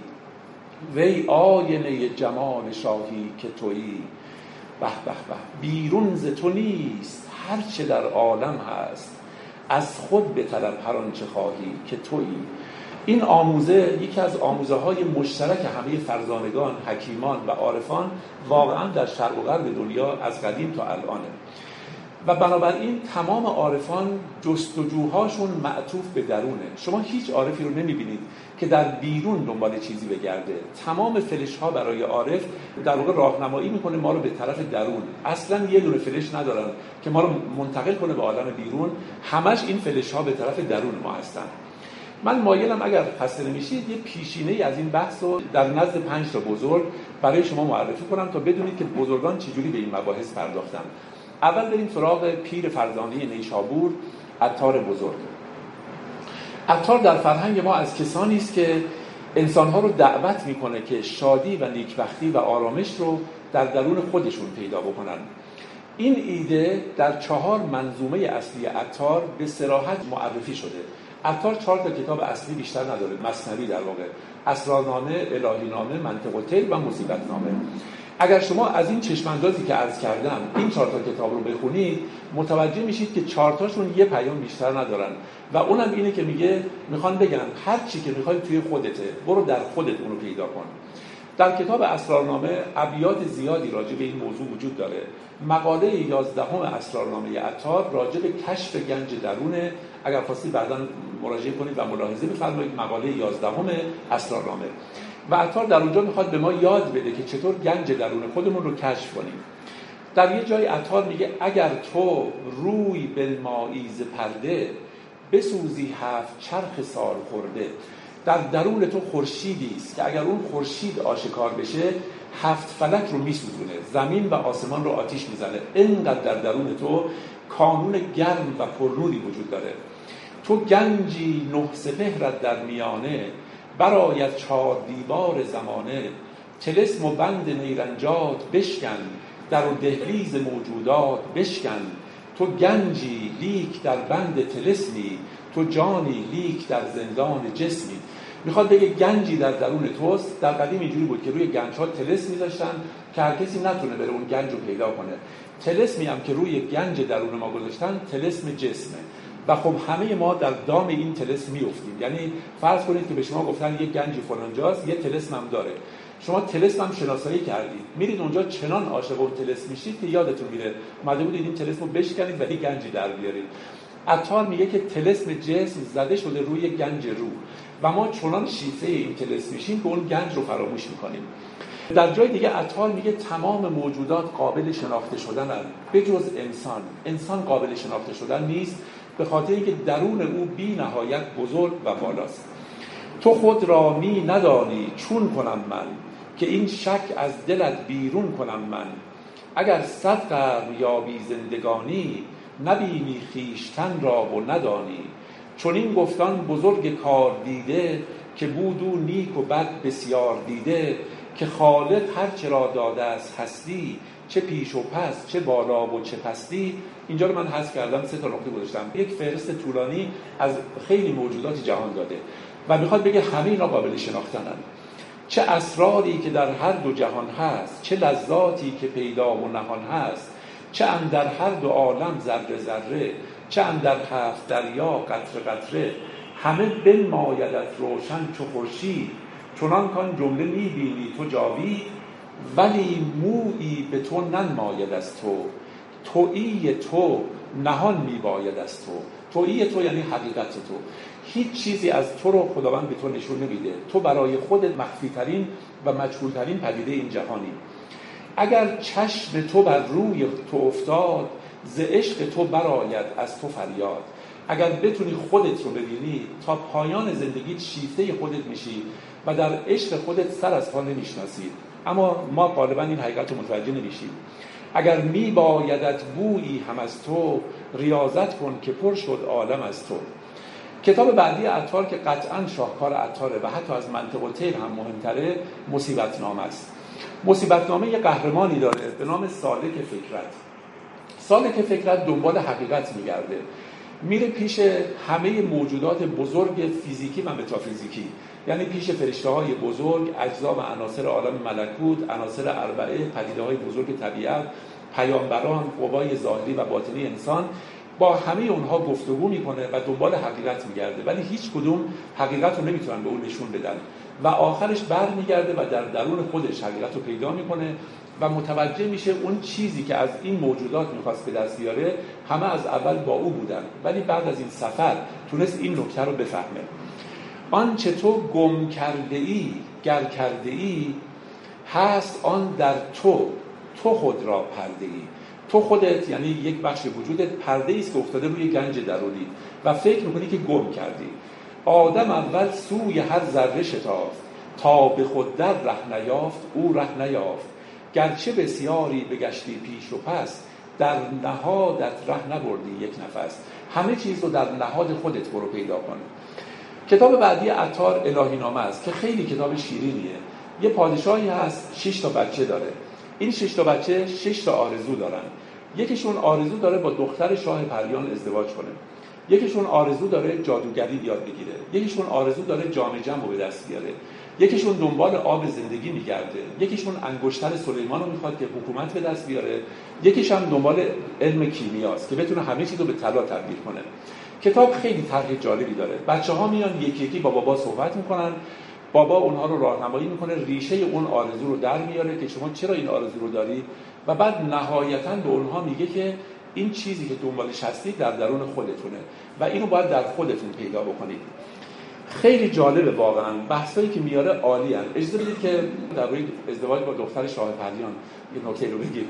وی آینه جمال شاهی که تویی. به به به، بیرون ز تو نیست هر چه در عالم هست، از خود به طلب هر آنچه خواهی که تویی. این آموزه یکی از آموزه های مشترک همه فرزانگان، حکیمان و عارفان واقعا در شرق و غرب دنیا از قدیم تا الانه و بنابراین تمام عارفان جستجوهاشون معطوف به درونه. شما هیچ عارفی رو نمیبینید که در بیرون دنبال چیزی بگرده. تمام فلش ها برای عارف در واقع راهنمایی میکنه ما رو به طرف درون. اصلا یه دونه فلش ندارن که ما رو منتقل کنه به عالم بیرون، همش این فلش ها به طرف درون ما هستن. من مایلم اگر خسته نمیشید یه پیشینه‌ای از این بحث رو در نزد پنج تا بزرگ برای شما معرفی کنم تا بدونید که بزرگان چجوری به این مباحث پرداختن. اول بریم سراغ پیر فرزانه نیشابور، عطار بزرگ. عطار در فرهنگ ما از کسانی است که انسان‌ها رو دعوت میکنه که شادی و نیکبختی و آرامش رو در درون خودشون پیدا بکنن. این ایده در چهار منظومه اصلی عطار به صراحت معرفی شده. عطار چهار تا کتاب اصلی بیشتر نداره، مثنوی در واقع، اسرارنامه، الهینامه، منطق الطیر و مصیبتنامه. اگر شما از این چشماندازی که عرض کردم این چهار تا کتاب رو بخونید، متوجه میشید که چهار تاشون یه پیام بیشتر ندارن و اونم اینه که میگه میخوان بگن هر چی که میخوای توی خودته، برو در خودت اون رو پیدا کن. در کتاب اسرارنامه ابیات زیادی راجع به این موضوع وجود داره. مقاله یازدهم اسرارنامه عطار راجع به کشف گنج درونه. اگر خواستی بعداً مراجعه کنید و ملاحظه بفرمایید، مقاله یازدهم اسرارنامه. و عطار در اونجا میخواد به ما یاد بده که چطور گنج درون خودمون رو کشف کنیم. در یه جای عطار میگه اگر تو روی بنمایی ز پرده، بسوزی هفت چرخ سال خورده. در درون تو خورشیدی است که اگر اون خورشید آشکار بشه هفت فلک رو میسوزونه، زمین و آسمان رو آتیش میزنه. اینقدر در درون تو کانون گرم و پرنوری وجود داره. تو گنجی نه سپهرت در میانه، برآید چهار دیوار زمانه. طلسم و بند نیرنجات بشکن، در و دهلیز موجودات بشکن. تو گنجی لیک در بند طلسمی، تو جانی لیک در زندان جسمی. میخواد بگه گنجی در درون توست. در قدیم اینجوری بود که روی گنج ها طلسم میذاشتن که هر کسی نتونه بره اون گنج رو پیدا کنه. طلسمی هم که روی گنج درون ما گذاشتن طلسم جسمه و خب همه ما در دام این طلسم میافتیم. یعنی فرض کنید که به شما گفتن یک گنجی فلان جاست، یه طلسم هم داره، شما طلسم هم شناسایی کردید، میرید اونجا چنان عاشق اون طلسم میشید که یادتون میره اومده بودید این طلسم رو بشکنید و یک گنجی در بیارید. عطار میگه که طلسم جسم زده شده روی گنج روح و ما چنان شیفته این طلسم میشیم که اون گنج رو فراموش میکنیم. در جای دیگه عطار میگه تمام موجودات قابل شناخته شدنن به جز انسان. انسان قابل شناخته شدن نیست، به خاطر اینکه درون او بی نهایت بزرگ و بالاست. تو خود را می ندانی چون کنم من، که این شک از دلت بیرون کنم من. اگر صد قرن یابی زندگانی، نبینی خویشتن را و ندانی. چون این گفتان بزرگ کار دیده، که بودو نیک و بد بسیار دیده. که خالق هر چرا داده است هستی، چه پیش و پس چه بالا و چه پستی. اینجا رو من حذف کردم، سه تا نقطه گذاشتم. یک فهرست طولانی از خیلی موجودات جهان داده و میخواد بگه همه اینا قابل شناختنن. چه اسراری که در هر دو جهان هست، چه لذاتی که پیدا و نهان هست. چه اندر هر دو عالم ذره ذره، چه اندر هفت دریا قطره قطره. همه بنمایدت روشن چو خورشید، چنان کان جمله میبینی تو جاوید. ولی مویی به تو ننماید از تو، تویی تو نهان میباید از تو. تویی تو یعنی حقیقت تو. هیچ چیزی از تو رو خداوند به تو نشون نمیده. تو برای خودت مخفی ترین و مجهول ترین پدیده این جهانی. اگر چشم تو بر روی تو افتاد، ز عشق تو برآید از تو فریاد. اگر بتونی خودت رو ببینی، تا پایان زندگیت شیفته خودت میشی و در عشق خودت سر از پا نمیشناسی. اما ما غالبا این حقیقت رو متوجه نمیشیم. اگر میبایدت بویی هم از تو، ریاضت کن که پر شد عالم از تو. کتاب بعدی عطار که قطعاً شاهکار عطاره و حتی از منطق و طیر هم مهمتره، مصیبت نامه است. مصیبت نامه یه قهرمانی داره به نام سالک فکرت. سالک فکرت دنبال حقیقت میگرده، میره پیش همه موجودات بزرگ فیزیکی و متافیزیکی، یعنی پیش فرشته های بزرگ، اجزا و عناصر عالم ملکوت، عناصر اربعه، پدیده های بزرگ طبیعت، پیامبران، قوای ظاهری و باطنی انسان. با همه اونها گفتگو میکنه و دنبال حقیقت میگرده، ولی هیچ کدوم حقیقت رو نمیتونن به اون نشون بدن و آخرش برمیگرده و در درون خودش حقیقت رو پیدا میکنه و متوجه میشه اون چیزی که از این موجودات میخواست به دست بیاره همه از اول با او بودن، ولی بعد از این سفر تونست این نکته رو بفهمه. آنچه تو گم کرده ای گر کرده ای، هست آن در تو، تو خود را پرده ای. تو خودت یعنی یک بخش وجودت پرده ایست که افتاده روی گنج درونی و فکر میکنی که گم کردی. آدم اول سوی هر ذره شتافت، تا به خود در ره نیافت او ره نیافت. گرچه بسیاری بگشتی پیش و پس، در نهادت ره نبردی یک نفس. همه چیز رو در نهاد خودت برو پیدا کن. کتاب بعدی عطار الهی نامه است که خیلی کتاب شیرینیه. یه پادشاهی هست، شش تا بچه داره. این شش تا بچه شش تا آرزو دارن. یکیشون آرزو داره با دختر شاه پریان ازدواج کنه. یکیشون آرزو داره جادوگری یاد بگیره. یکیشون آرزو داره جام جم رو به دست بیاره. یکیشون دنبال آب زندگی میگرده. یکیشون انگشتر سلیمان رو میخواد که حکومت به دست بیاره. یکیش هم دنبال علم کیمیاست که بتونه همه چیز رو به طلا تبدیل کنه. کتاب خیلی طرح جالبی داره. بچه‌ها میان یکی یکی با بابا صحبت میکنن. بابا اونها رو راهنمایی میکنه، ریشه اون آرزو رو در میاره که شما چرا این آرزو رو داری و بعد نهایتاً به اونها میگه که این چیزی که دنبالش هستید در درون خودتونه و اینو باید در خودتون پیدا بکنید. خیلی جالبه واقعا، بحثایی که میاره عالی هستند. اجازه بدید که درباره ازدواج با دختر شاه پریان یه نکته رو بگیم.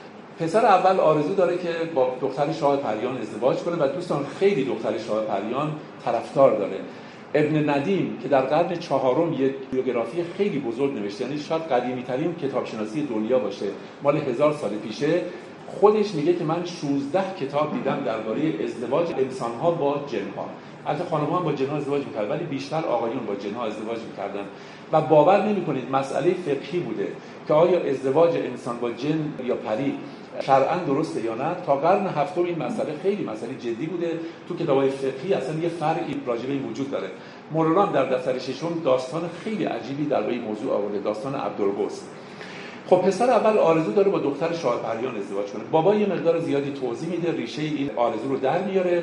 پسر اول آرزو داره که با دختر شاه پریان ازدواج کنه و دوستان خیلی دختر شاه پریان طرفدار داره. ابن ندیم که در قرن چهارم یه بیوگرافی خیلی بزرگ نوشته، یعنی شاید قدیمی ترین کتابشناسی دنیا باشه، مال هزار سال پیشه، خودش میگه که من شانزده کتاب دیدم درباره ازدواج انسان‌ها با جن‌ها. البته خانم‌ها هم با جن‌ها ازدواج می‌کردن ولی بیشتر آقایون با جن‌ها ازدواج می‌کردن و باور نمی‌کنید مسئله فقهی بوده که آیا ازدواج انسان با جن یا پری شرعاً درسته یا نه. تا قرن هفتم این مسئله خیلی مسئله جدی بوده. تو کتاب‌های فقهی اصلا یه فرقی راجع به این وجود داره. مولانا در دفتر ششم داستان خیلی عجیبی درباره این موضوع آورده، داستان عبدالقدس. خب پسر اول آرزو داره با دختر شاه پریان ازدواج کنه. بابا یه مقدار زیادی توضیح میده، ریشه این آرزو رو در میاره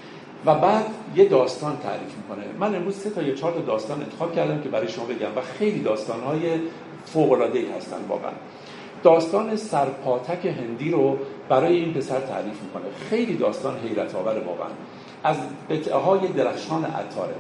و بعد یه داستان تعریف میکنه. من امروز سه تا یا چهار تا داستان انتخاب کردم که برای شما بگم و خیلی داستان‌های فوق‌العاده‌ای هستن واقعا. داستان سرپاتک هندی رو برای این پسر تعریف میکنه. خیلی داستان حیرت آور واقعا، از قطعه‌های درخشان عطاره.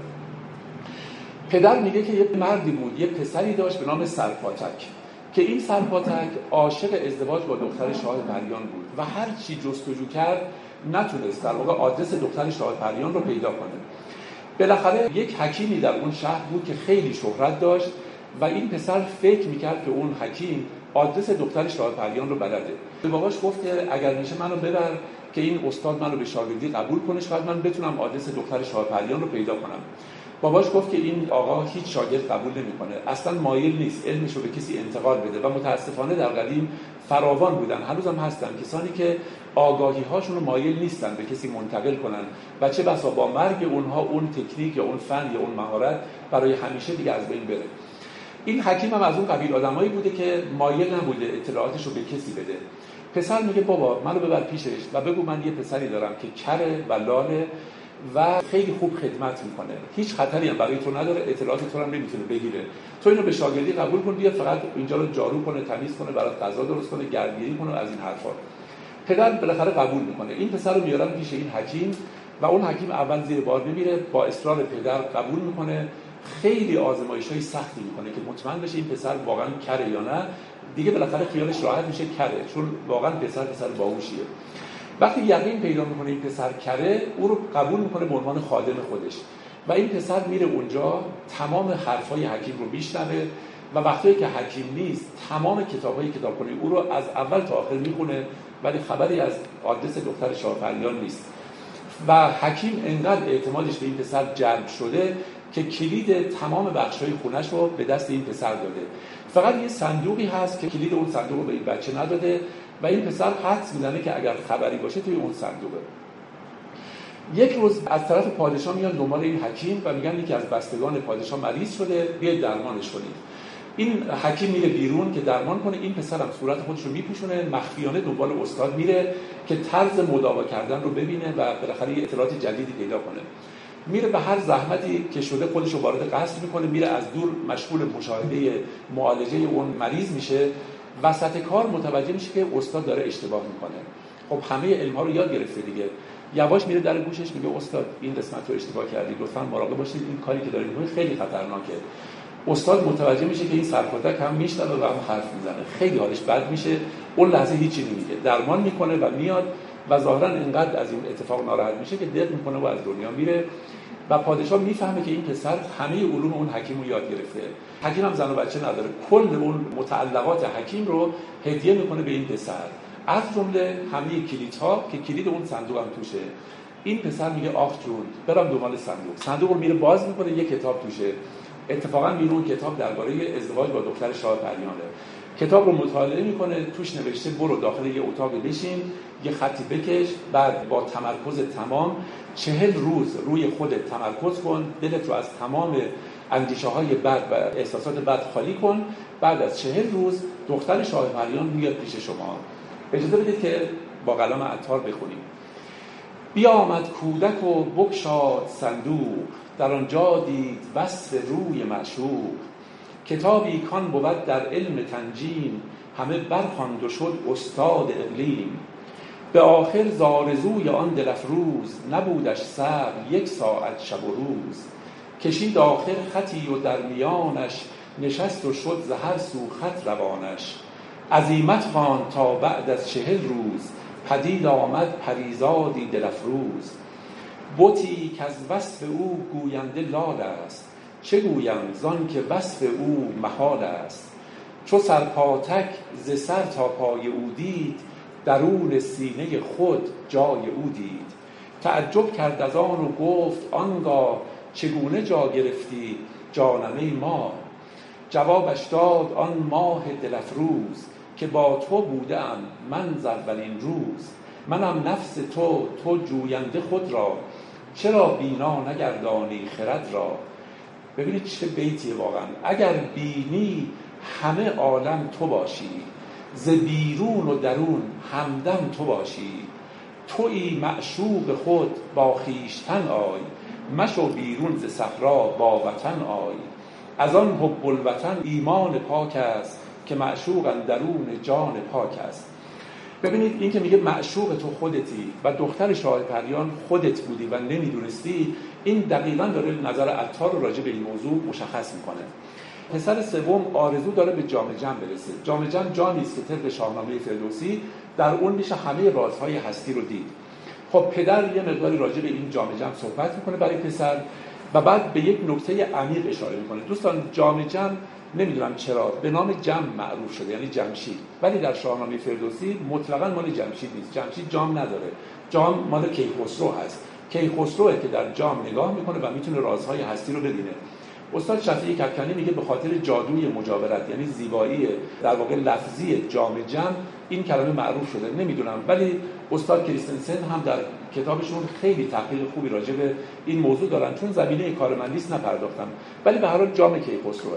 پدر میگه که یه مردی بود، یه پسری داشت به نام سرپاتک که این سرپاتک عاشق ازدواج با دختر شاه پریان بود و هر چی جستجو کرد نتونست در واقع آدرس دختر شاه پریان رو پیدا کنه. بالاخره یک حکیمی در اون شهر بود که خیلی شهرت داشت و این پسر فکر میکرد که اون حکیم آدرس دختر شاه پریان رو بلده. به باباش گفت که اگر میشه منو ببر که این استاد منو به شاگردی قبول کنه، شاید من بتونم آدرس دختر شاه پریان رو پیدا کنم. باباش گفت که این آقا هیچ شاگرد قبول نمیکنه، اصلا مایل نیست علمش رو به کسی انتقال بده و متاسفانه در قدیم فراوان بودن، هنوزم هستن کسانی که آگاهی هاشون رو مایل نیستن به کسی منتقل کنن و چه بسا با مرگ اونها اون تکنیک یا اون فن یا اون مهارت برای همیشه دیگه از بین بره. این حکیم هم از اون قبیل آدمایی بوده که مایل نبوده اطلاعاتش رو به کسی بده. پسر میگه بابا منو ببر پیشش و بگو من یه پسری دارم که کره و لاله و خیلی خوب خدمت میکنه، هیچ خطری هم برای تو نداره، اطلاعات تو هم نمیتونه بگیره، تو اینو به شاگردی قبول کن، بیا فقط اینجا رو جارو کنه، تمیز کنه، برات غذا درست کنه، گردگیری کنه، از این حرفا. پدر بالاخره قبول میکنه. این پسر رو میارن پیش این حکیم و اون حکیم اول زیر بار نمیره، با اصرار پدر قبول میکنه. خیلی آزمایش‌های سختی میکنه که مطمئن بشه این پسر واقعا کره یا نه. دیگه بالاخره خیالش راحت میشه کره، چون واقعا پسر پسر باهوشیه. وقتی یقین پیدا میکنه این پسر کره، او رو قبول میکنه به عنوان خادم خودش و این پسر میره اونجا، تمام حرفای حکیم رو میشنوه و وقتی که حکیم نیست تمام کتابای کتابخونه او رو از اول تا آخر میخونه، ولی خبری از آدرس دختر شاه پریان نیست. و حکیم انقدر اعتمادش به این پسر جلب شده که کلید تمام بخشای خونش رو به دست این پسر داده. فقط یه صندوقی هست که کلید اون صندوق رو به این بچه نداده و این پسر حدس میزنه که اگر خبری باشه توی اون صندوقه. یک روز از طرف پادشاه میان دنبال این حکیم و میگن یکی از بستگان پادشاه مریض شده، بیاید درمانش کنید. این حکیم میره بیرون که درمان کنه. این پسرم صورت خودش رو میپوشونه، مخفیانه دنبال استاد میره که طرز مداوا کردن رو ببینه و بالاخره اطلاعات جدیدی پیدا کنه. میره به هر زحمتی که شده خودش رو وارد قصر میکنه، میره از دور مشغول مشاهده معالجه اون مریض میشه. وسط کار متوجه میشه که استاد داره اشتباه میکنه. خب همه علم‌ها رو یاد گرفته دیگه. یواش میره در گوشش میگه استاد این قسمت رو اشتباه کردی، لطفاً مراقب باشید، این کاری که دارید میکنید خیلی خطرناکه. استاد متوجه میشه که این سرکتک هم میشنوه و هم حرف میزنه، خیلی حالش بد میشه. اون لحظه هیچی نمیگه، درمان میکنه و میاد و ظاهرا اینقدر از این اتفاق ناراحت میشه که دق میکنه و از دنیا میره. و پادشاه میفهمه که این پسر همه علوم اون حکیم رو یاد گرفته. حکیم هم زن و بچه نداره، کل اون متعلقات حکیم رو هدیه میکنه به این پسر، از جمله همه کلیدها که کلید اون صندوق هم توشه. این پسر میگه آخ جون، برام دنبال صندوق. صندوق رو میره باز میکنه، یه کتاب توشه. اتفاقا میرون کتاب درباره ازدواج با دختر شاه پریانه. کتاب رو مطالعه میکنه، توش نوشته برو داخل یه اتاق بشین، یه خطی بکش، بعد با تمرکز تمام چهل روز روی خودت تمرکز کن، دلت رو از تمام اندیشه های بد و احساسات بد خالی کن. بعد از چهل روز دختر شاه پریان میاد پیش شما. اجازه بدید که با قلم عطار بخونیم. بیامد کودک و بگشاد صندوق، در آنجا دید وصف روی معشوق. کتابی کان بود در علم تنجیم، همه برخواند و شد استاد اقلیم. به آخر زارزوی آن دل افروز، نبودش صبر یک ساعت شب و روز. کشید آخر خطی و در میانش، نشست و شد ز هر سو خط روانش. عزیمت خواند تا بعد از چهل روز، پدید آمد پریزادی دل افروز. بتی که از وصف او گوینده لال است، چه گویم زان که وصف او محال است. چو سرپاتک ز سر تا پای او دید، درون سینه خود جای او دید. تعجب کرد از آن و گفت آنگاه، چگونه جا گرفتی جانمه ما. جوابش داد آن ماه دل افروز، که با تو بودم من ز اولین روز. منم نفس تو، تو جوینده خود را، چرا بینا نگردانی خرد را. ببینید چه بیتیه واقعا. اگر بینی همه عالم تو باشی، ز بیرون و درون همدم تو باشی. تویی معشوق خود با خویشتن آی، مشو بیرون ز صحرا با وطن آی. از آن حب الوطن ایمان پاک است، که معشوق اندرون جان پاک است. ببینید این که میگه معشوق تو خودتی و دختر شاه پریان خودت بودی و نمیدونستی، این دقیقاً داره نظر عطار رو راجع به این موضوع مشخص میکنه. پسر سوم آرزو داره به جام جم برسه. جام جم جامی است که طبق شاهنامه فردوسی در اون میشه همه رازهای هستی رو دید. خب پدر یه مقداری راجع به این جام جم صحبت میکنه برای پسر و بعد به یک نکته عمیق اشاره میکنه. دوستان جام جم نمیدونم چرا به نام جم معروف شده، یعنی جمشید، ولی در شاهنامه فردوسی مطلقاً مال جمشید نیست. جمشید جام نداره، جام مال کیخسرو هست. کیخسروه که در جام نگاه میکنه و میتونه رازهای هستی رو ببینه. استاد شفیعی کدکنی میگه به خاطر جادوی مجاورت، یعنی زیبایی در واقع لفظی جام جم، این کلمه معروف شده. نمیدونم، ولی استاد کریستنسن هم در کتابشون خیلی تحقیق خوبی راجع به این موضوع دارن، چون زمینه کارمندیست نپرداختم، ولی به هر حال جام کیخسروه.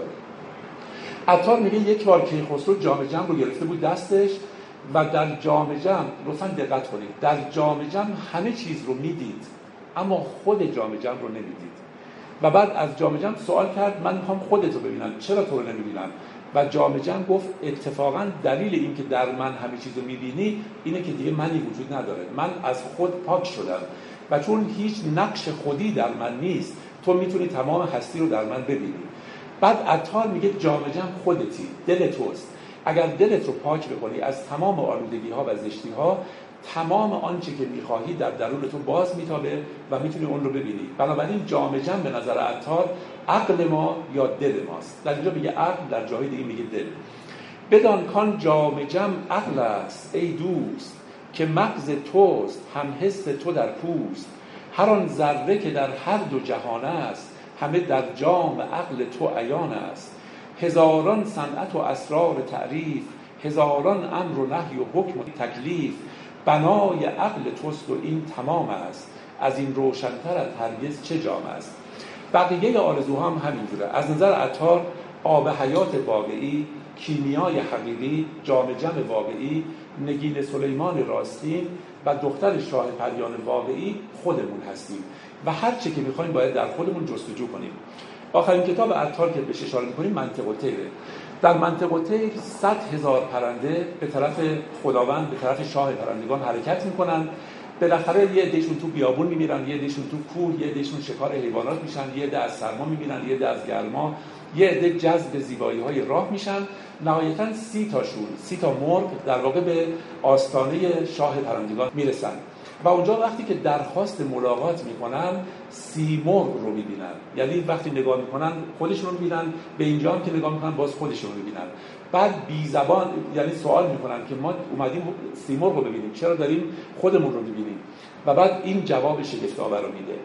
عطار میگه یک بار کیخسرو جام جم رو گرفته بود دستش و در جام جم، لطفاً دقت کنید، در جام جم همه چیز رو میدید اما خود جام جم رو نمیدید. و بعد از جام جم سوال کرد من میخوام خودت رو ببینم، چرا تو رو نمیبینم؟ و جام جم گفت اتفاقا دلیل این که در من همه چیز رو میبینی اینه که دیگه منی وجود نداره، من از خود پاک شدم و چون هیچ نقش خودی در من نیست تو میتونی تمام هستی رو در من ببینی. بعد عطار میگه جام جم خودتی، دل توست. اگر دلت رو پاک بکنی از تمام آلودگی ها و زشتی ها، تمام آنچه که میخواهی در درون تو باز میتابه و میتونی اون رو ببینی. بنابراین جام جم به نظر عطار عقل ما یا دل ماست. در اینجا میگه عقل، در جای دیگه میگه دل. بدان کان جام جم عقل است ای دوست، که مغز توست هم حس تو در پوست. هر آن ذره که در هر دو جهان است، همه در جام عقل تو عیان است. هزاران صنعت و اسرار تعریف، هزاران امر و نهی و حکم و تکلیف. بنای عقل توست و این تمام است، از این روشن‌ترت هرگز چه جام است. بقیه آرزوها هم همینجوره. از نظر عطار آب حیات واقعی، کیمیای حقیقی، جام جم واقعی، نگین سلیمان راستین و دختر شاه پریان واقعی خودمون هستیم و هر چی که می‌خوایم باید در خودمون جستجو کنیم. آخرین کتاب عطار که بهش اشاره می‌کنیم منطق الطیره. در منطق الطیر صد هزار پرنده به طرف خداوند، به طرف شاه پرندگان حرکت میکنن. بالاخره یه عدهشون تو بیابون میمیرن، یه عدهشون تو کوه، یه عدهشون شکار حیوانات میشن، یه عده از سرما میمیرن، یه عده از گرما، یه عده جذب زیبایی‌های راه میشن. نهایتاً سی تاشون، سی تا مرغ در واقع به آستانه شاه پرندگان میرسن و اونجا وقتی که درخواست ملاقات میکنن سی مرغ رو میبینن، یعنی وقتی نگاه میکنن خودشون رو میبینن، به اینجا هم که نگاه میکنن باز خودشون رو میبینن. بعد بی زبان یعنی سوال میکنن که ما اومدیم سی مرغ رو ببینیم، چرا داریم خودمون رو میبینیم؟ و بعد این جواب شگفت‌آور رو میده.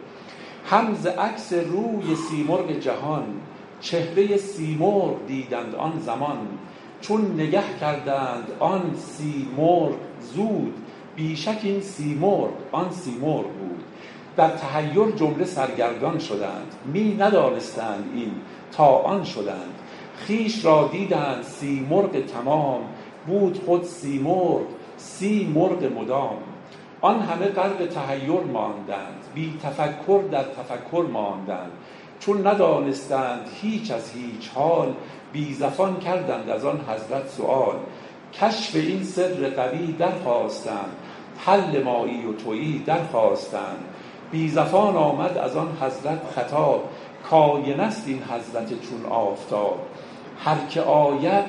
هم ز عکس روی سی مرغ جهان، چهره سی مرغ دیدند آن زمان. چون نگه کردند آن سی مرغ زود، بیشک این سی مرغ آن سی مرغ بود. در تحیر جمله سرگردان شدند، می ندانستند این تا آن شدند. خیش را دیدند سی مرغ تمام، بود خود سی مرغ سی مرغ مدام. آن همه غرق تحیر ماندند، بی تفکر در تفکر ماندند. چون ندانستند هیچ از هیچ حال، بی زفان کردند از آن حضرت سؤال. کشف این سر قوی درخواستند، حل مایی و تویی درخواستند. بی زفان آمد از آن حضرت خطاب، کاینه است این حضرت چون آفتاب. هر که آید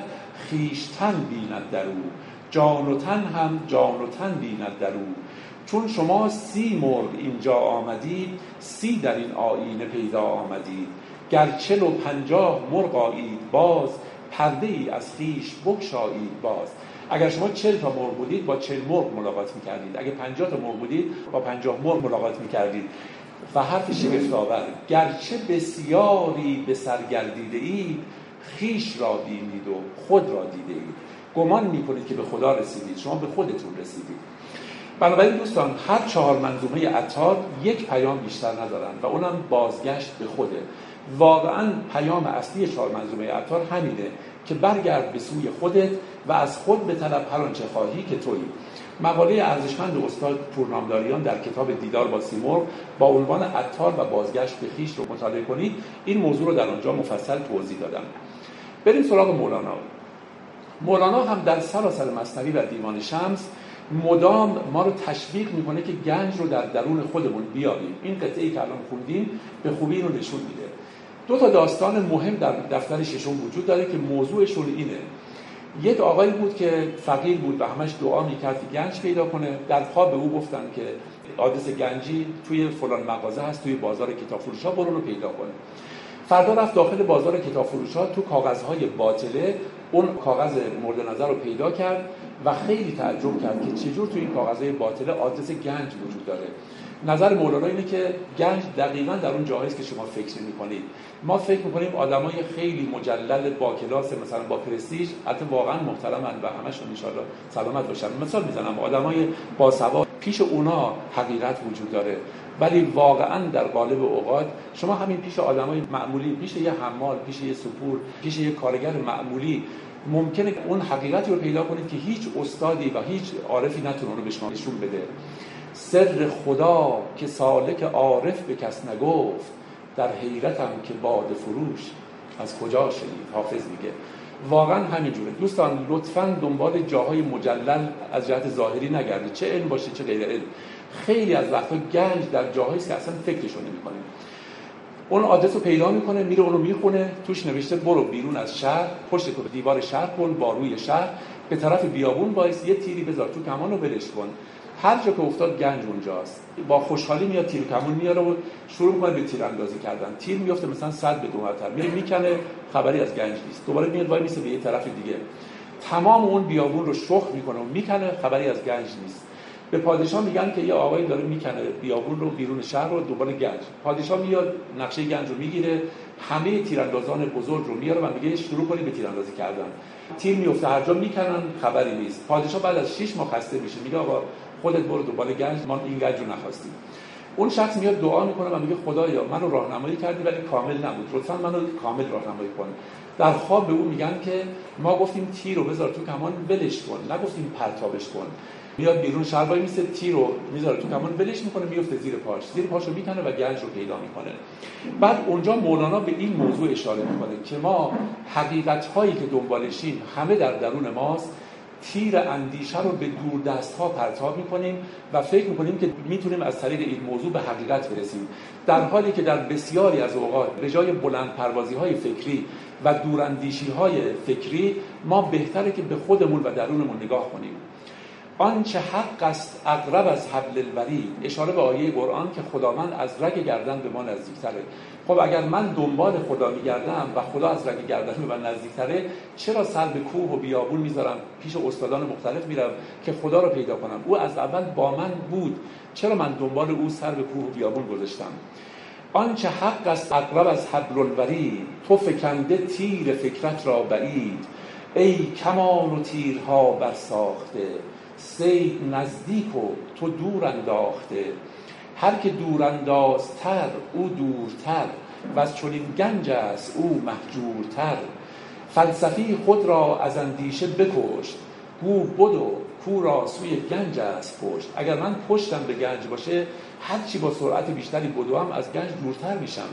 خویشتن بیند در او، جان و تن هم جان و تن بیند در او. چون شما سی مرغ اینجا آمدید، سی در این آیینه پیدا آمدید. گر چل و پنجاه مرغ آیید باز، پرده ای از خویش بگشایید باز. اگر شما چل تا مرغ بودید با چل مرغ ملاقات میکردید، اگه پنجاه تا مرغ بودید با پنجاه مرغ ملاقات میکردید. و حرف شگفت‌آور، گرچه بسیاری به سرگردیده اید، خویش را بینید و خود را دیده اید. گمان میکنید که به خدا رسیدید، شما به خودتون رسیدید. بنابراین دوستان هر چهار منظومه عطار یک پیام بیشتر ندارن و اونم بازگشت به خوده. واقعا پیام اصلی چهار منظومه عطار همینه که برگرد به سوی خودت و از خود بطلب هر آنچه خواهی که تویی. مقاله ارزشمند استاد پورنامداریان در کتاب دیدار با سیمرغ با عنوان عطار و بازگشت به خویش رو مطالعه کنید. این موضوع رو در آنجا مفصل توضیح دادم. بریم سراغ مولانا. مولانا هم در سلاسل مثنوی و دیوان شمس مدام ما رو تشویق میکنه که گنج رو در درون خودمون بیابیم. این قطعه‌ای که الان خوندیم به خوبی اینو نشون میده. دو تا داستان مهم در دفتر ششم وجود داره که موضوعشون اینه. یک آقایی بود که فقیر بود و همش دعا میکرد که گنج پیدا کنه. در خواب به او گفتن که آدرس گنجی توی فلان مغازه هست، توی بازار کتاب فروشا، برو رو پیدا کن. فردا رفت داخل بازار کتاب فروشا، تو کاغذهای باطله اون کاغذ مورد نظر رو پیدا کرد و خیلی تعجب کرد که چجور تو این کاغذهای باطله آدرس گنج وجود داره. نظر مولانا اینه که گنج دقیقاً در اون جایی است که شما فکر می‌کنید. ما فکر می‌کنیم آدمای خیلی مجلل با کلاس، مثلا با پرستیژ، البته واقعاً محترمن و همشون ان شاءالله سلامت باشن، مثال میزنم، آدمای با سواد پیش اونا حقیقت وجود داره، ولی واقعاً در قالب اوقات شما همین پیش آدمای معمولی، پیش یه حمال، پیش یه سپور، پیش یه کارگر معمولی ممکنه اون حقیقتی رو پیدا کنید که هیچ استادی و هیچ عارفی نتونه اون رو به شما نشون بده. سر خدا که سالک عارف به کس نگفت، در حیرتم که باده فروش از کجا شنید. حافظ میگه واقعا همینجوره. دوستان لطفاً دنبال جاهای مجلل از جهت ظاهری نگردید، چه علم باشه چه غیر علم. خیلی از وقتا گنج در جاهایی است که اصلا فکرشو نمی‌کنیم. اون آدرس رو پیدا میکنه، میره اون رو میخونه، توش نوشته برو بیرون از شهر، پشت دیوار شهر کن، با روی شهر به طرف بیابون وایس، یه تیری بذار تو کمان رو ولش کن. هر جا که افتاد گنج اونجاست. با خوشحالی میاد تیر کمون میاره و شروع میکنه به تیر اندازی کردن. تیر میفته مثلا صد به دو مرتبه، میره میکنه، خبری از گنج نیست. دوباره میاد وای میسه به یه طرف دیگه، تمام اون بیابون رو شخ میکنه و میکنه، خبری از گنج نیست. به پادشاه میگن که یه آقایی داره میکنه بیابون رو بیرون شهر رو دنبال گنج. پادشاه میاد نقشه گنج رو میگیره، همه تیراندازان بزرگ رو میاره و میگه شروع کنید به تیراندازی کردن. تیر میفته هر جا میکنن، خبری نیست. پادشاه بعد از شش ماه خسته میشه، میگه آقا خودت برو دنبال گنج، ما این گنج رو نخواستیم. اون شخص میاد دعا میکنه و میگه خدایا منو راهنمایی کردی ولی کامل نبود، لطفاً منو کامل راهنمایی کن. در خواب به او میگن که ما گفتیم تیر رو بذار تو کمان ولش کن، نگفتیم پرتابش کن. میاد بیرون شهر وای میسه، تیر رو میذاره تو کمان ولش میکنه، میفته زیر پاش، زیر پاشو میکنه و گنج رو پیدا میکنه. بعد اونجا مولانا به این موضوع اشاره میکنه که ما حقیقت هایی که دنبالشیم همه در درون ماست. تیر اندیشه رو به دور دست ها پرتاب میکنیم و فکر میکنیم که میتونیم از طریق این موضوع به حقیقت برسیم، در حالی که در بسیاری از اوقات به جای بلند پروازی های فکری و دوراندیشی های فکری ما بهتره که به خودمون و درونمون نگاه کنیم. آنچه حق است اقرب از حبل الورید، اشاره به آیه قرآن که خداوند از رگ گردن به ما نزدیکتره. خب اگر من دنبال خدا میگردم و خدا از رگ گردن به من نزدیکتره، چرا سر به کوه و بیابون میذارم، پیش استادان مختلف میرم که خدا رو پیدا کنم؟ او از اول با من بود، چرا من دنبال او سر به کوه و بیابون گذاشتم؟ آنچه حق است اقرب از حبل الورید، تو فکنده تیر فکرت را بعید. ای کمان و تیرها برساخته، صید نزدیک و تو دور انداخته. هر که دور اندازتر او دورتر، و از چنین گنج است او مهجورتر. فلسفی خود را از اندیشه بکشت، گو بدو کو را سوی گنج است پشت. اگر من پشتم به گنج باشه، هرچی با سرعت بیشتری بدوم از گنج دورتر میشم.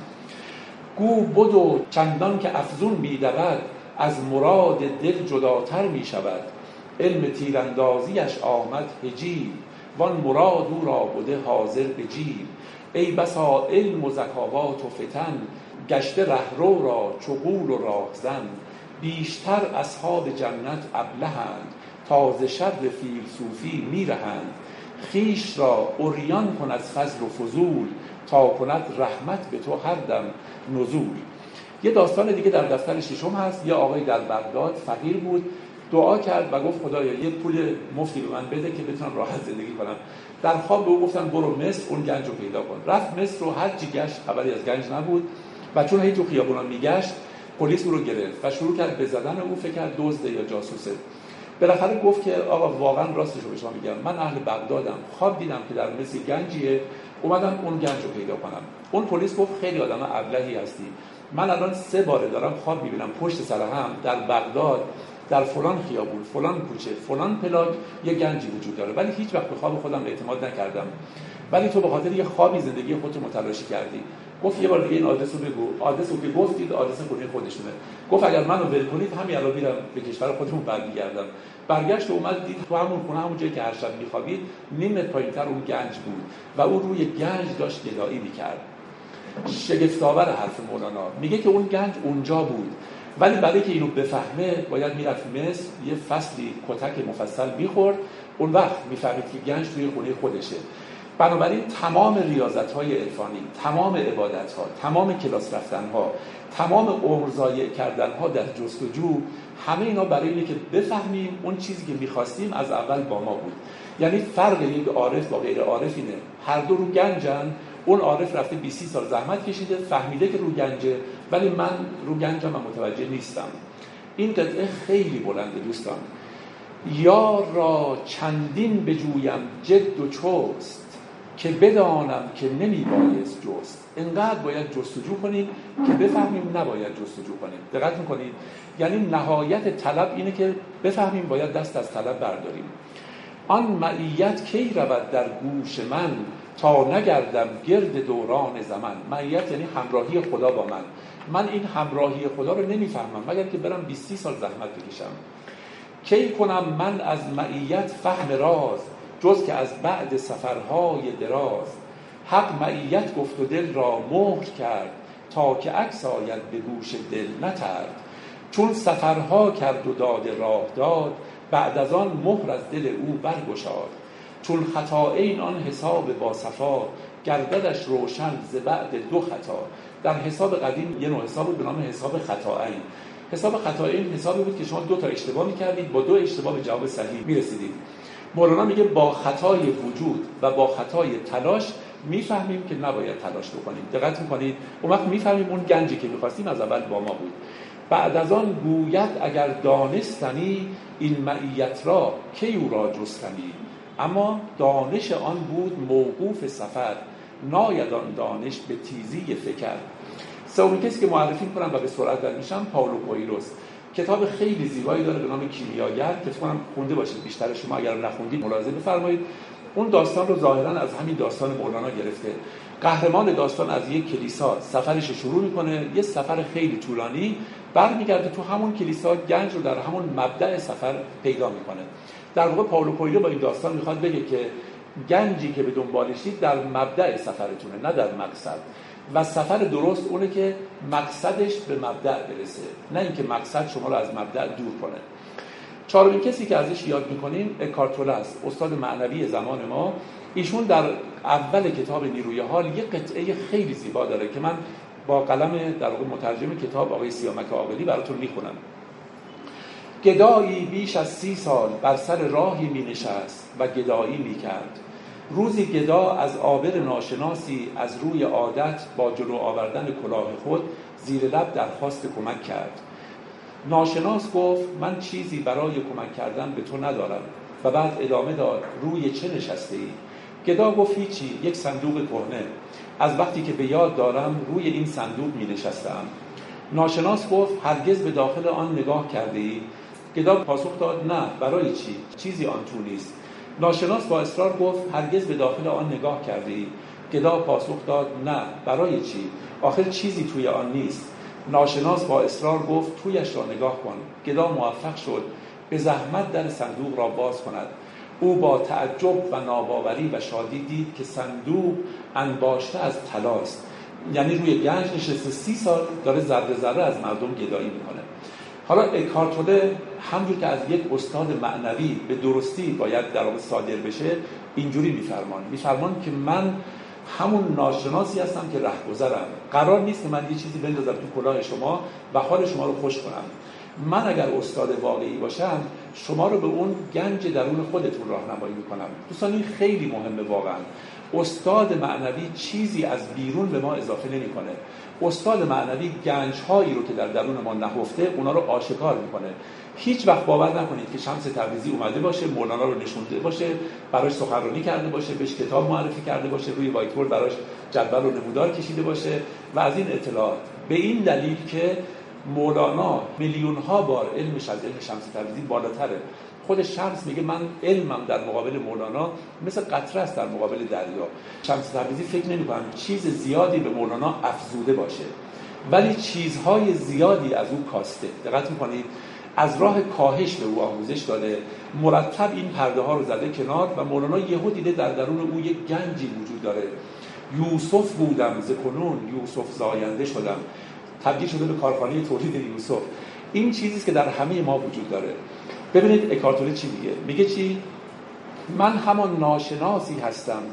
گو بدو چندان که افزون بیدود، از مراد دل جداتر میشود. علم تیراندازیش آمد هجیر، وان مراد او را بوده حاضر به جیر. ای بسا علم و ذکاوات و فتن، گشته رهرو را چغول و راهزن. بیشتر اصحاب جنت ابلهند، تازه شر فیلسوفی میرهند. خیش را عریان کن از فضل و فضول، تا کند رحمت به تو هر دم نزول. یه داستان دیگه در دفتر ششم هست. یه آقای در بغداد فقیر بود، دعا کرد و گفت خدایا یه پول مفتی به من بده که بتونم راحت زندگی کنم. در خواب به او گفتن برو مصر، اون گنج رو پیدا کن. رفت مصر رو هر چی گشت خبری از گنج نبود و چون هی تو خیابونا میگشت، پلیس او رو گرفت و شروع کرد به زدن او. فکر کرد دزده یا جاسوسه. بالاخره گفت که آقا واقعا راستش رو به شما میگم، من اهل بغدادم، خواب دیدم که در مصر گنجیه، اومدم اون گنج رو پیدا کنم. اون پلیس گفت خیلی آدم ابلهی هستی، من الان سه باره دارم خواب میبینم پشت سر هم در بغداد، در فلان خیابون، فلان کوچه، فلان پلاک یه گنجی وجود داره، ولی هیچ وقت به خواب خودم اعتماد نکردم. ولی تو به خاطر یه خوابی زندگی خودت متلاشی کردی. گفت یه بار دیگه این آدرس رو بگو. آدرس رو که گفتید آدرس خونه خودشونه. گفت اگر منو ول کنید همین الان میرم به کشور خودمون برمیگردم. برگشت و اومد دید تو همون خونه، همون جایی که هر شب میخوابید، نیم متر پایینتر اون گنج بود و اون روی گنج داشت گدایی میکرد. شگفت‌آور حرف مولانا. میگه که اون گنج اونجا بود، ولی برای که اینو بفهمه باید میرفت مصر، یه فصلی کتک مفصل میخورد، اون وقت میفهمید که گنج توی خونه خودشه. بنابراین تمام ریاضت‌های عرفانی، تمام عبادت‌ها، تمام کلاس رفتن‌ها، تمام عمر ضایع کردن‌ها در جستجو، همه اینا برای اینه که بفهمیم اون چیزی که می‌خواستیم از اول با ما بود. یعنی فرق یک عارف با غیر عارف اینه، هر دو رو گنجن. اون عارف رفته بیست سال زحمت کشیده، فهمیده که رو گنجه، ولی من رو گنجم و متوجه نیستم. این قطعه خیلی بلنده دوستان. یار را چندین بجویم جد و چست، که بدانم که نمی بایست جست. اینقدر باید جستجو کنیم که بفهمیم نباید جستجو کنیم. دقت میکنید؟ یعنی نهایت طلب اینه که بفهمیم باید دست از طلب برداریم. آن معیت کی رود در گوش من، تا نگردم گرد دوران زمان. معیت یعنی همراهی خدا با من. من این همراهی خدا رو نمیفهمم مگر که برم بیست سال زحمت بکشم. کی کنم من از معیت فهم راز، جز که از بعد سفرهای دراز. حق معیت گفت و دل را مهر کرد، تا که عکس آید به گوش دل نترد. چون سفرها کرد و داد راه داد، بعد از آن مهر از دل او برگشاد. چون خطائین آن حساب با صفا، گرددش روشن ز بعد دو خطا. در حساب قدیم یه نوع حساب بود به نام حساب خطائین. حساب خطائین حسابی بود که شما دو تا اشتباه می‌کردید، با دو اشتباه به جواب صحیح می‌رسیدید. مولانا میگه با خطای وجود و با خطای تلاش میفهمیم که نباید تلاش بکنیم. دقت می‌کنید؟ اون وقت میفهمیم اون گنجی که می‌خواستیم از اول با ما بود. بعد از آن گوید اگر دانستنی، این معیت را کی او را جستنی. اما دانش آن بود موقوف سفر، ناید آن دانش به تیزی فکر. سومین کسی که معرفی می‌کنم و به سرعت در میشم پائولو کوئلوس. کتاب خیلی زیبایی داره به نام کیمیاگر که فکر کنم خونده باشید بیشتر شما، اگر نخوندید ملاحظه بفرمایید. اون داستان رو ظاهراً از همین داستان مولانا گرفته. قهرمان داستان از یک کلیسا سفرش شروع میکنه، یه سفر خیلی طولانی، برمیگرده تو همون کلیسا گنج رو در همون مبدأ سفر پیدا میکنه. در واقع پائولو کوئلو با این داستان میخواد بگه که گنجی که به دنبالشید در مبدأ سفرتونه، نه در مقصد. و سفر درست اونه که مقصدش به مبدأ برسه، نه اینکه مقصد شما رو از مبدأ دور کنه. چهارمین کسی که ازش یاد میکنیم اکارت توله است، استاد معنوی زمان ما. ایشون در اول کتاب نیروی حال یک قطعه خیلی زیبا داره که من با قلم در واقع مترجم کتاب آقای سیامک عاقلی براتون میخونم. گدایی بیش از سی سال بر سر راهی می نشست و گدایی می کرد. روزی گدا از آبر ناشناسی از روی عادت با جلو آوردن کلاه خود زیر لب درخواست کمک کرد. ناشناس گفت من چیزی برای کمک کردن به تو ندارم و بعد ادامه داد روی چه نشسته ای؟ گدا گفت هیچی، یک صندوق کهنه. از وقتی که به یاد دارم روی این صندوق می نشستم. ناشناس گفت هرگز به داخل آن نگاه کرده ای؟ گدا پاسخ داد نه، برای چی؟ چیزی آن تو نیست. ناشناس با اصرار گفت هرگز به داخل آن نگاه کرده ای؟ گدا پاسخ داد نه، برای چی؟ آخر چیزی توی آن نیست. ناشناس با اصرار گفت تویش را نگاه کن. گدا موفق شد به زحمت در صندوق را باز کند. او با تعجب و ناباوری و شادی دید که صندوق انباشته از طلاست. یعنی روی گنج نشسته، سی سال داره ذره ذره از مردم گدایی میکنه. حالا اکارت توله همونجور که از یک استاد معنوی به درستی باید در واقع صادر بشه، اینجوری میفرمان میفرمان که من همون ناشناسی هستم که رهگذرم. قرار نیست که من یه چیزی بندازم تو کلاه شما و حال شما رو خوش کنم. من اگر استاد واقعی باشم شما رو به اون گنج درون خودتون راهنمایی میکنم. دوستان این خیلی مهمه واقعا. استاد معنوی چیزی از بیرون به ما اضافه نمیکنه. استاد معنوی گنج‌هایی رو که در درون ما نهفته اونا رو آشکار میکنه. هیچ وقت باور نکنید که شمس تبریزی اومده باشه مولانا رو نشونده باشه، براش سخنرانی کرده باشه، بهش کتاب معرفی کرده باشه، روی وایت بورد براش جدول و نمودار کشیده باشه و از این اطلاعات. به این دلیل که مولانا میلیون ها بار علمش از علم شمس تبریزی بالاتره. خود شمس میگه من علمم در مقابل مولانا مثل قطره است در مقابل دریا. شمس تبریزی فکر نمی‌کنم چیز زیادی به مولانا افزوده باشه، ولی چیزهای زیادی از او کاسته. دقت می‌کنید؟ از راه کاهش به او آموزش داده، مرتب این پرده ها رو زده کنار و مولانا یهو دیده در درون او یک گنجی وجود داره. یوسف بودم ز کنون یوسف زاینده شدم. تبدیل شده به کارخانه تولید یوسف. این چیزی است که در همه ما وجود داره. ببینید اکارت توله چی میگه؟ میگه چی؟ من همان ناشناسی هستم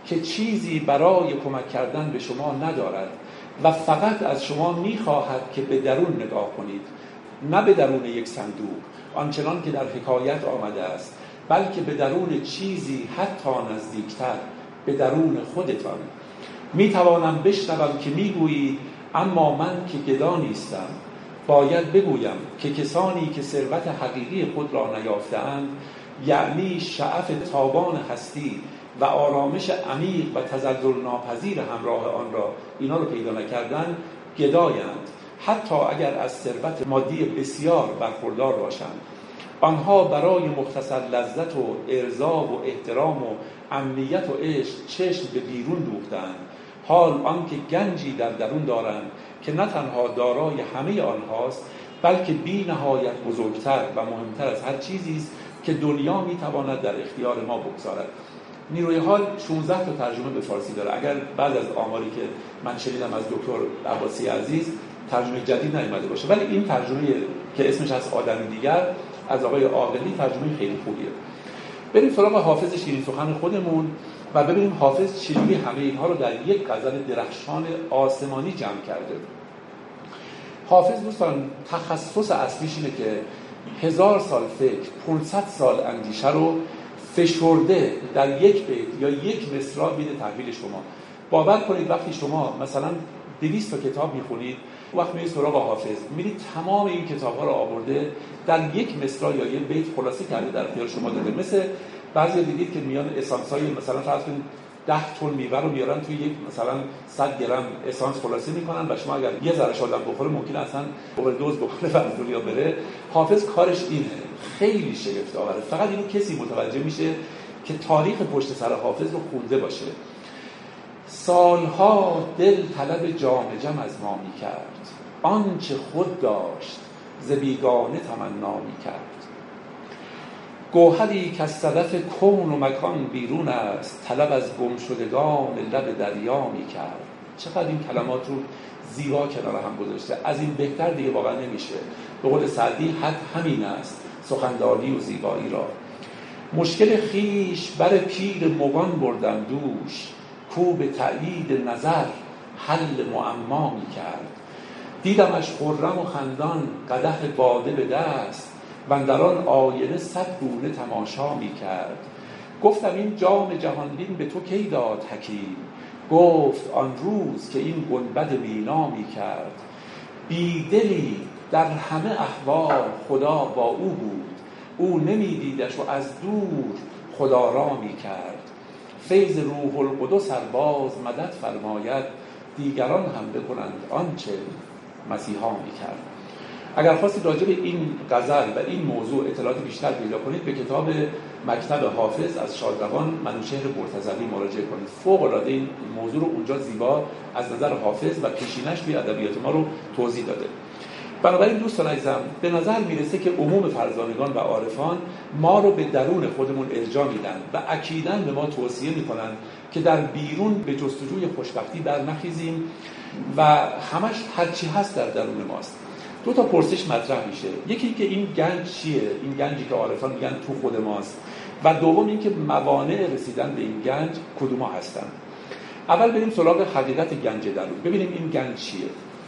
که چیزی برای کمک کردن به شما ندارد و فقط از شما می‌خواهد که به درون نگاه کنید، نه به درون یک صندوق آنچنان که در حکایت آمده است، بلکه به درون چیزی حتی نزدیکتر، به درون خودتان. می‌توانم بشنوم که می‌گویید اما من که گدا نیستم. باید بگویم که کسانی که ثروت حقیقی خود را نیافته‌اند، یعنی شعف تابان هستی و آرامش عمیق و تزلزل ناپذیر همراه آن را، اینا رو پیدا نکردن، گدایند، حتی اگر از ثروت مادی بسیار برخوردار باشند. آنها برای مختصر لذت و ارضا و احترام و امنیت و عشق چشم به بیرون دوختند، حال آنکه گنجی در درون دارند که نه تنها دارای همه آنهاست، بلکه بی نهایت بزرگتر و مهمتر از هر چیزی است که دنیا میتواند در اختیار ما بگذارد. نیروی حال شانزده تا ترجمه به فارسی داره. اگر بعد از آماری که من شنیدم از دکتر عباسی عزیز ترجمه جدید نیامده باشه، ولی این ترجمه که اسمش از آدمی دیگر از آقای عاقلی ترجمه خیلی خوبیه. بریم سراغ حافظ شیرین سخن خودمون و ببینیم حافظ چجوری همه اینها رو در یک غزل درخشان آسمانی جمع کرده. حافظ دوستان تخصص اصلیش اینه که هزار سال فکر، پانصد سال اندیشه رو فشرده در یک بیت یا یک مصرع میده تحویل شما. باور کنید وقتی شما مثلا دویست تا کتاب میخونید، وقت میرید سراغ حافظ میرید تمام این کتاب‌ها رو آورده در یک مصرع یا یک بیت خلاصه کرده در اختیار شما داده. مثل بعضی دیدید که میان اسانس‌های مثلا فرض کنید ده تن میوه رو میارن توی یک مثلا صد گرم اسانس خلاصه میکنن و شما اگر یه ذره آدم بخوره ممکنه اصلا اووردوز بکنه و از دنیا بره. حافظ کارش اینه، خیلی شگفت آوره. فقط اینو کسی متوجه میشه که تاریخ پشت سر حافظ رو خونده باشه. سالها دل طلب جام جم از ما میکرد، آنچه خود داشت ز بیگانه تمنا میکرد. گوهری که از صدف کون و مکان بیرون است، طلب از گمشدگان لب دریا میکرد. چقدر این کلمات رو زیبا کنار هم گذاشته. از این بهتر دیگه واقعا نمیشه. به قول سعدی حد همین است سخندانی و زیبایی را. مشکل خیش بر پیر مغان بردم دوش، کو به تأیید نظر حل معما میکرد. دیدمش خرم و خندان قدح باده به دست، و اندران آینه صد گونه تماشا میکرد. گفتم این جام جهانبین به تو کی داد حکیم، گفت آن روز که این گنبد مینا میکرد. بیدلی در همه احوال خدا با او بود، او نمیدیدش و از دور خدا را میکرد. فیض روح القدس باز مدد فرماید، دیگران هم بکنند آنچه مسیحا میکرد. اگر خواستید راجع به این غزل و این موضوع اطلاعات بیشتر پیدا کنید، به کتاب مکتب حافظ از شادروان منوچهر مرتضوی مراجعه کنید. فوق العاده این موضوع رو اونجا زیبا از نظر حافظ و پیشینش توی ادبیات ما رو توضیح داده. بنابراین دوستان عزیزم، به نظر میرسه که عموم فرزانگان و عارفان ما رو به درون خودمون ارجاع میدن و اکیداً به ما توصیه میکنن که در بیرون به جستجوی خوشبختی در نخیزیم و همش هرچی هست در درون ماست. دو تا پرسش مطرح میشه. یکی که این گنج چیه؟ این گنجی که عارفان میگن تو خود ماست. و دوم این که موانع رسیدن به این گنج کدوما هستن. اول بریم سراغ حقیقت گنج درون. ببینیم این گنج چیه.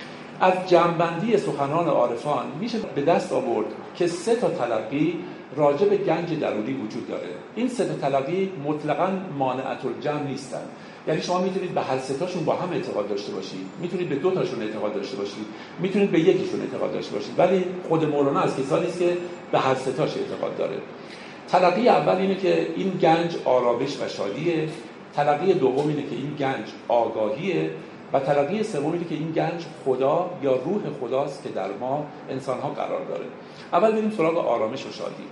از جمع‌بندی سخنان عارفان میشه به دست آورد که سه تا تلقی راجع به گنج درونی وجود داره. این سه تا تلقی مطلقاً مانعة الجمع نیستن. یعنی شما میتونید به هر سه تاشون با هم اعتقاد داشته باشید، میتونید به دو تاشون اعتقاد داشته باشید، میتونید به یکیشون اعتقاد داشته باشید، ولی خود مولانا از کسانی است که به هر سه تاش اعتقاد داره. تلقی اول اینه که این گنج آرامش و شادیه، تلقی دوم اینه که این گنج آگاهیه و تلقی سوم اینه که این گنج خدا یا روح خداست که در ما انسان‌ها قرار داره. اول بریم سراغ آرامش و شادی.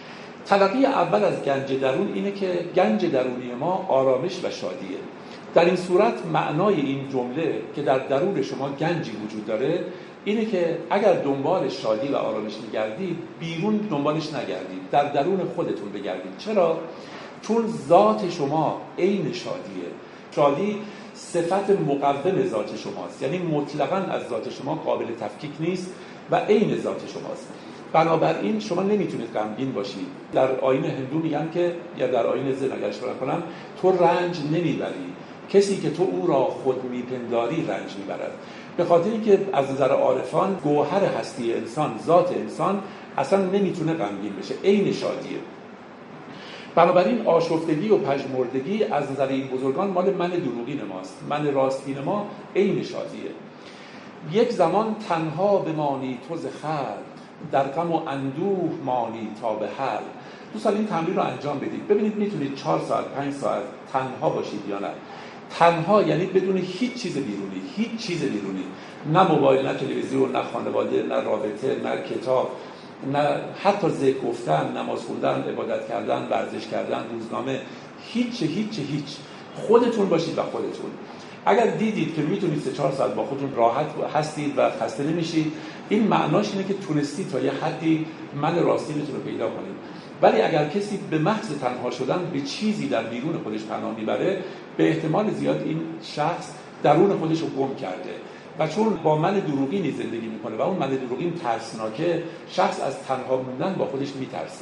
تلقی اول از گنج درون اینه که گنج درونی ما آرامش و شادیه. در این صورت معنای این جمله که در درون شما گنجی وجود داره اینه که اگر دنبال شادی و آرامش می‌گردید، بیرون دنبالش نگردید، در درون خودتون بگردید. چرا؟ چون ذات شما عین شادیه. شادی صفت مقوم ذات شماست، یعنی مطلقاً از ذات شما قابل تفکیک نیست و عین ذات شماست. بنابراین شما نمیتونید غمگین باشید. در آیین هندو میگن که، یا در آیین زن اگر اشتباه نکنم، تو رنج نمیبری، کسی که تو او را خود میپنداری رنج میبرد. به خاطر اینکه از نظر عارفان گوهر هستی انسان، ذات انسان اصلا نمیتونه غمگین بشه، عین شادیه. بنابراین آشفتگی و پژمردگی از نظر این بزرگان مال من دروغین ماست، من راستین ما عین شادیه. یک زمان تنها بمانی تو ز خلق، در غم و اندوه مانی تا به حل. دوستان این تمرین رو انجام بدید، ببینید میتونید چهار ساعت پنج ساعت تنها باشید یا نه. تنها یعنی بدون هیچ چیز بیرونی، هیچ چیز بیرونی، نه موبایل، نه تلویزیون، نه خانواده، نه رابطه، نه کتاب، نه حتی ذکر گفتن، نماز خوندن، عبادت کردن، ورزش کردن، روزنامه، هیچ هیچ هیچ. خودتون باشید و خودتون. اگر دیدید که میتونید سه چهار ساعت با خودتون راحت هستید و خسته نمیشید، این معناش اینه که تونستید تا یه حدی من راستینتون رو پیدا کنید. ولی اگر کسی به محض تنها شدن به چیزی در بیرون خودش پناه میبره، به احتمال زیاد این شخص درون خودش رو گم کرده و چون با من دروغینی زندگی میکنه و اون من دروغین ترسناکه، شخص از تنها موندن با خودش میترسه.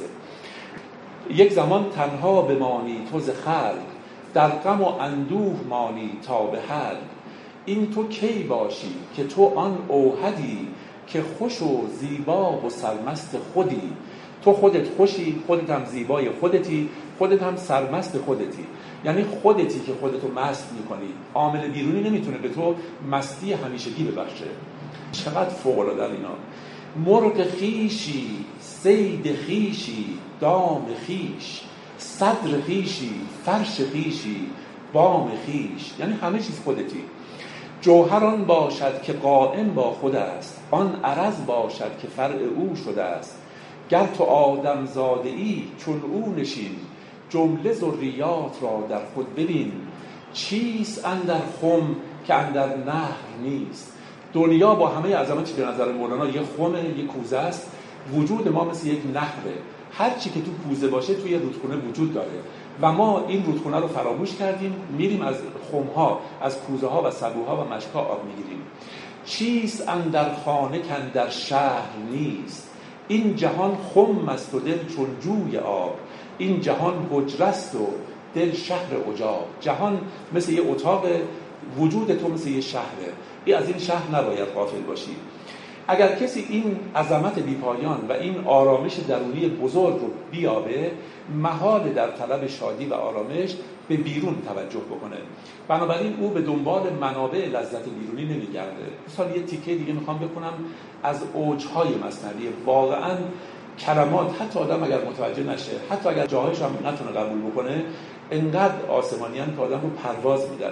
یک زمان تنها بمانی تو ز خلق، در غم و اندوه مانی تا به حل. این تو کی باشی که تو آن اوحدی، که خوش و زیبا و سرمست خودی. تو خودت خوشی، خودت هم زیبای خودتی، خودت هم سرمست خودتی. یعنی خودتی که خودتو مست میکنی، عامل بیرونی نمیتونه به تو مستی همیشگی ببخشه. چقدر فوق‌العاده اینا. مرغ خیشی، صید خیشی، دام خیش، صدر خیشی، فرش خیشی، بام خیش. یعنی همه چیز خودتی. جوهران باشد که قائم با خود است، آن عرض باشد که فرع او شده است. گر تو آدم زاده ای چون او نشین، جمله ذریات را در خود ببین. چیست اندر خم که اندر نهر نیست. دنیا با همه عظمتش به نظر مولانا یه خمه، یه کوزه است. وجود ما مثل یک نهره، هر چی که تو کوزه باشه توی رودخونه وجود داره و ما این رودخونه رو فراموش کردیم، میریم از خمها، از کوزه ها و سبوها و مشکا آب میگیریم. چیست اندر خانه که اندر شهر نیست. این جهان خم است و دل چون جوی آب. این جهان حجره است و دل شهر عجاب. جهان مثل یه اتاق، وجود تو مثل یه شهره. ای از این شهر نباید غافل باشی. اگر کسی این عظمت بیپایان و این آرامش درونی بزرگ رو بیابه، محال در طلب شادی و آرامش به بیرون توجه بکنه. بنابراین او به دنبال منابع لذت بیرونی نمیگرده. مثلا یه تیکه دیگه میخوام بکنم از اوجهای مثنوی. واقعا کلمات حتی آدم اگر متوجه نشه، حتی اگر جاهایش هم نتونه قبول بکنه، انقدر آسمانیان که آدم رو پرواز میدن.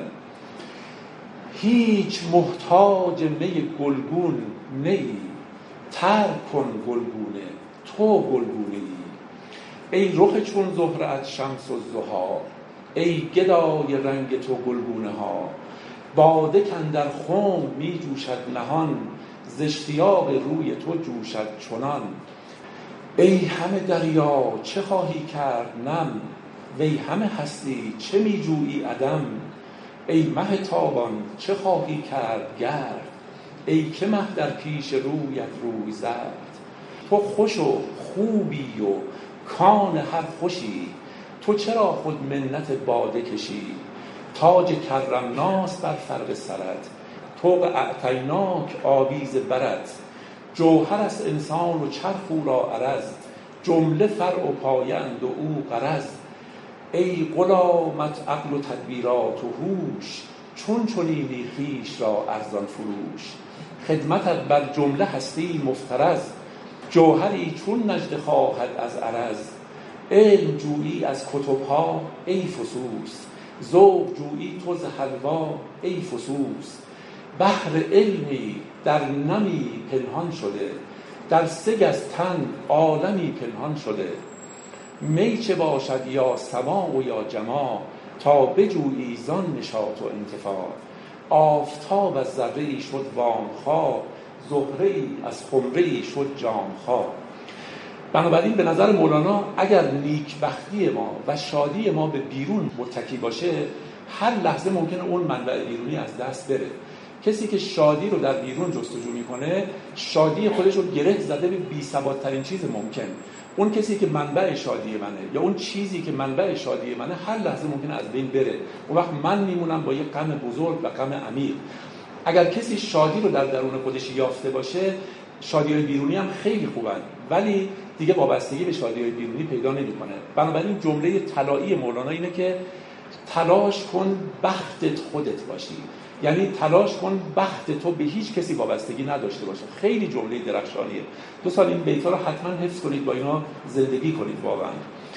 هیچ محتاج می گلگون نی، ترک کن گلگونه تو گلگونه ای. ای رخ چون زهره‌ات شمس الضحی، ای گدای رنگ تو گلگونه ها. باده کاندر خم می جوشد نهان، ز اشتیاق روی تو جوشد چنان. ای همه دریا چه خواهی کرد نم، وی همه هستی چه می جویی عدم. ای مه تابان چه خواهی کرد گرد، ای که مه در پیش رویت روی زرد. تو خوش و خوبی و کان هر خوشی، تو چرا خود منت باده کشی. تاج کرمناس بر فرق سرت، طوق اعطیناک آویز برت. جوهر است انسان و چرخ او را عرض، جمله فرع و پایند و او غرض. ای غلامت عقل و تدبیرات و هوش، چون چنینی خویش را ارزان فروش. خدمتت بر جمله هستی مفترض، جوهری چون نجده خواهد از عرض. علم جویی از کتبها ای فسوس، ذوق جویی تو ز حلوا ای فسوس. بحر علمی در نمی پنهان شده، در سه گز تن عالمی پنهان شده. می چه باشد یا سماع و یا جماع، تا بجویی زان نشاط و انتفاع. آفتاب از ذره‌ای شد وامخواه، زهره‌ای از خمره‌ای شد جامخواه. بنابراین به نظر مولانا اگر نیکبختی ما و شادی ما به بیرون متکی باشه، هر لحظه ممکنه اون منبع بیرونی از دست بره. کسی که شادی رو در بیرون جستجو میکنه، شادی خودش رو گره زده به بی‌ثبات‌ترین چیز ممکن. اون کسی که منبع شادی منه یا اون چیزی که منبع شادی منه هر لحظه ممکنه از بین بره. اون وقت من میمونم با یک غم بزرگ و غم عمیق. اگر کسی شادی رو در درون خودش یافته باشه، شادی‌های بیرونی هم خیلی خوبن، ولی دیگه وابستگی به شادی‌های بیرونی پیدا نمی‌کنه. بنابراین جمله طلایی مولانا اینه که تلاش کن بختت خودت باشی، یعنی تلاش کن بخت تو به هیچ کسی وابستگی نداشته باشه. خیلی جمله درخشانیه. دو سال این بیت‌ها رو حتما حفظ کنید، با اینا زندگی کنید واقعا.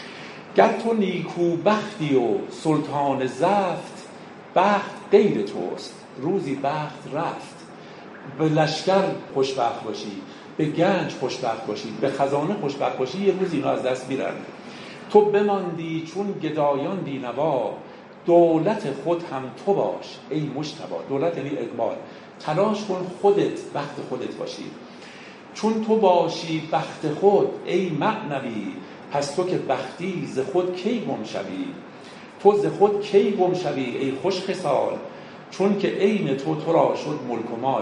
گر تو نیکو بختی و سلطان زفت، بخت غیر توست روزی بخت رفت. به لشکر خوشبخت باشی، به گنج خوشبخت باشی، به خزانه خوشبخت باشی، یه روز اینا از دست میرن. تو بماندی چون گدایان بینوا، دولت خود هم تو باش ای مجتبی. دولت یعنی اقبال. تلاش کن خودت بخت خودت باشی. چون تو باشی بخت خود ای معنوی، پس تو که بختی ز خود کی گم شوی. تو ز خود کی گم شوی ای خوش خصال، چون که عین تو تو را شد ملک و مال.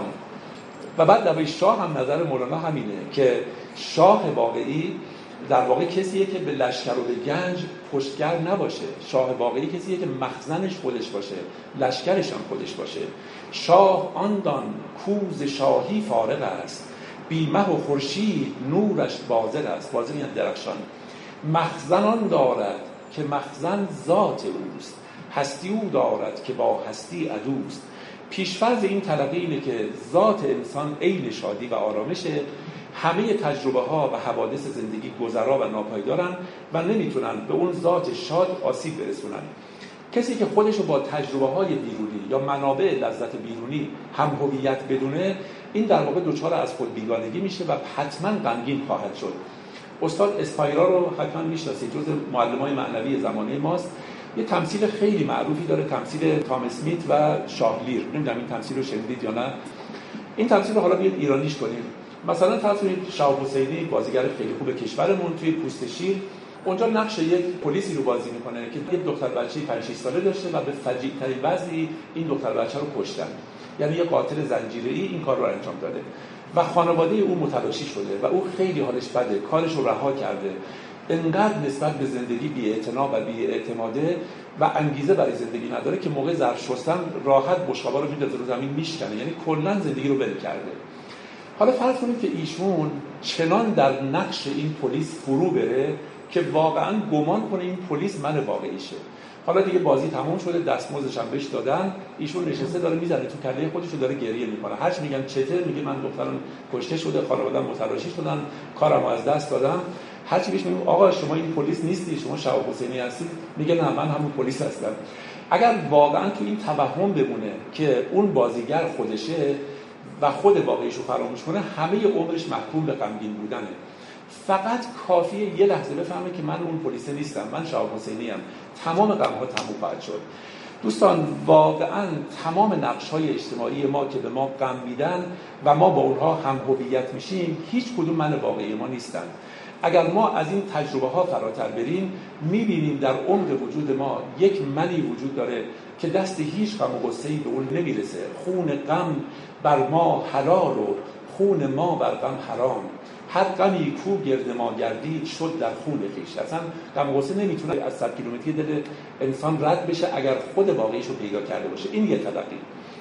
و بعد در شاه هم نظر مولانا همینه که شاه واقعی در واقع کسیه که به لشکر و به گنج پشتگر نباشه. شاه واقعی کسیه که مخزنش خودش باشه، لشکرش هم خودش باشه. شاه آن دان کوز شاهی فارغ است، بی مه و خورشید نورش بازغ است. بازغ یعنی درخشان. مخزن آن دارد که مخزن ذات اوست، هستی او دارد که با هستی عدوست. پیشفرض این طلبه اینه که ذات انسان عین شادی و آرامشه. همه تجربه ها و حوادث زندگی گذرا و ناپایدارن و نمیتونن به اون ذات شاد آسیب برسونن. کسی که خودشو با تجربه های بیرونی یا منابع لذت بیرونی هم هویت بدونه، این در واقع دچار از خود بیگانگی میشه و حتما غمگین خواهد شد. استاد اسپایرا رو حتما میشناسید، جز معلمای معنوی زمانه ماست. یه تمثیل خیلی معروفی داره، تمثیل تام اسمیت و شاه لیر. نمیدونم این تمثیل رو شنیدید یا نه. این تمثیل رو حالا بیاید ایرانیش کنیم. مثلا فرض کنید شاه حسینی بازیگر خیلی خوب کشورمون توی پوست شیر، اونجا نقش یک پلیسی رو بازی میکنه که یک دختر بچه پنج شش ساله داشته و به فجیع ترین وضعی این دختر بچه رو کشتن. یعنی یه قاتل زنجیره‌ای این کار رو انجام داده و خانواده او متلاشی شده و او خیلی حالش بده، کارش رو رها کرده. انقدر نسبت به زندگی بی‌اعتنا و بی‌اعتماده و انگیزه برای زندگی نداره که موقع ظرف شستن راحت بشقابا رو میندازه رو زمین میشکنه. یعنی کلا زندگی رو ول کرده. حالا فرض کنید که ایشون چنان در نقش این پلیس فرو بره که واقعا گمان کنه این پلیس من واقعیشه. حالا دیگه بازی تموم شده، دستمزدش هم بهش دادن، ایشون نشسته داره میزنه تو کله خودش و داره گریه میکنه. هرچی میگن چته، میگه من دخترم کشته شده، خانواده‌ام متلاشی شدن، کارمو از دست دادم. هرچی بهش میگم آقا شما این پلیس نیستی، شما شهاب حسینی هستید، میگه نه من همون پلیس هستم. اگر واقعا تو این توهم بمونه که اون بازیگر خودشه و خود واقعیشو فراموش کنه، همه عمرش محکوم به غمگین بودنه. فقط کافیه یه لحظه بفهمه که من اون پلیس نیستم، من شهاب حسینی ام، تمام غم‌ها تموم خواهد شد. دوستان واقعا تمام نقش‌های اجتماعی ما که به ما غم میدن و ما با اونها هم هویت میشیم، هیچ کدوم من واقعی ما نیستن. اگر ما از این تجربه ها فراتر بریم، میبینیم در عمق وجود ما یک منی وجود داره که دست هیچ غم و غصه‌ای به اون نمیرسه. خون غم بر ما حلال و خون ما بر غم حرام. هر غمی کو گرد ما گردید شد در خون خویش. اصلا غم و غصه نمیتونه از صد کیلومتری دل انسان رد بشه اگر خود واقعیشو پیدا کرده باشه. این یه تلقی.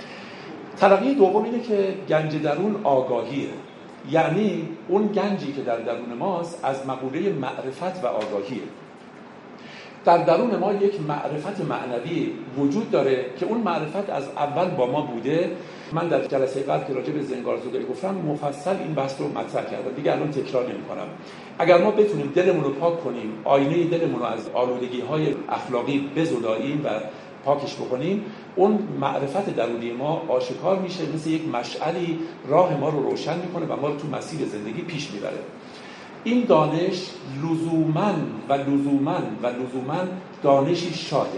تلقی دوم اینه که گنج درون آگاهیه. یعنی اون گنجی که در درون ماست از مقوله معرفت و آگاهیه. در درون ما یک معرفت معنوی وجود داره که اون معرفت از اول با ما بوده. من در جلسه قبل که راجع به زنگارزوده گفتم مفصل این بحث رو مطرح کردم، دیگه الان تکرار نمی‌کنم. اگر ما بتونیم دلمون رو پاک کنیم، آینه دلمون رو از آلودگی‌های اخلاقی بزداییم و پاکش بکنیم، اون معرفت درونی ما آشکار میشه، مثل یک مشعلی راه ما رو روشن میکنه و ما رو تو مسیر زندگی پیش میبره. این دانش لزوماً و لزوماً و لزوماً دانشی شاده.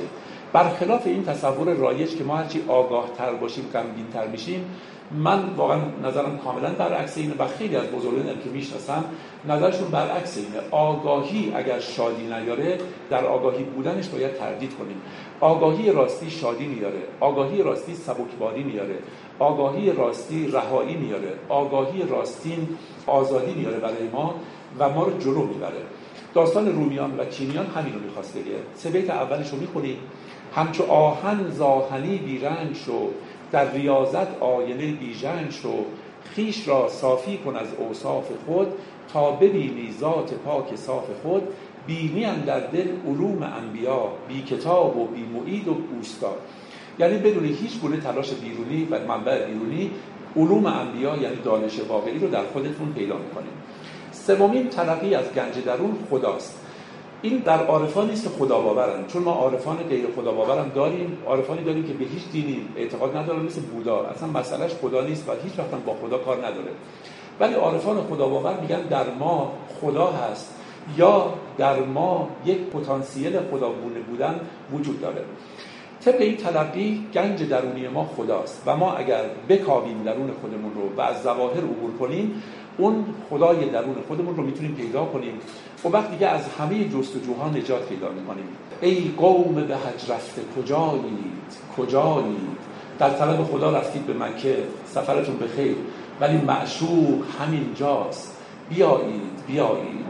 برخلاف این تصور رایج که ما هرچی آگاه تر باشیم غمگین تر میشیم، من واقعا نظرم کاملا برعکس اینه و خیلی از بزرگانی که میشناسم نظرشون برعکس اینه. آگاهی اگر شادی نیاره، در آگاهی بودنش باید تردید کنیم. آگاهی راستی شادی میاره، آگاهی راستی سبکباری میاره، آگاهی راستی رهایی میاره، آگاهی راستی آزادی میاره برای ما و ما رو جلو میبره. داستان رومیان و چینیان همین رو میخواست بگه. سه بیت اولش رو میخونیم: همچو آهن زاهنی بیرنج شو، در ریاضت آینه بیژنج شو، خیش را صافی کن از اوصاف خود، تا ببینی ذات پاک صاف خود. بینی اندر دل علوم انبیا، بی کتاب و بی معید و اوستا. یعنی بدون هیچ گونه تلاش بیرونی و منبع بیرونی، علوم انبیا یعنی دانش واقعی رو در خودتون پیدا می‌کنید. سومین تلقی از گنج درون خداست. این در عارفان نیست که خدا باورن، چون ما عارفان غیر خدا باورم داریم. عارفانی داریم که به هیچ دینی اعتقاد ندارن، مثل بودا، اصلا مسئلهش خدا نیست و هیچ وقت با خدا کار نداره. ولی عارفان خدا باور میگن در ما خدا هست یا در ما یک پتانسیل خداگونه بودن وجود داره. طبق این تلقی گنج درونی ما خداست و ما اگر بکاویم درون خودمون رو و از ظواهر عبور کنیم، اون خدای درون خودمون رو میتونیم پیدا کنیم و وقت دیگه از همه جستجوها نجات پیدا میکنیم. ای قوم به حج رفته کجایید کجایید، در طلب خدا رفتید به مکه، سفرتون به خیر، ولی معشوق همین جاست، بیایید بیایید.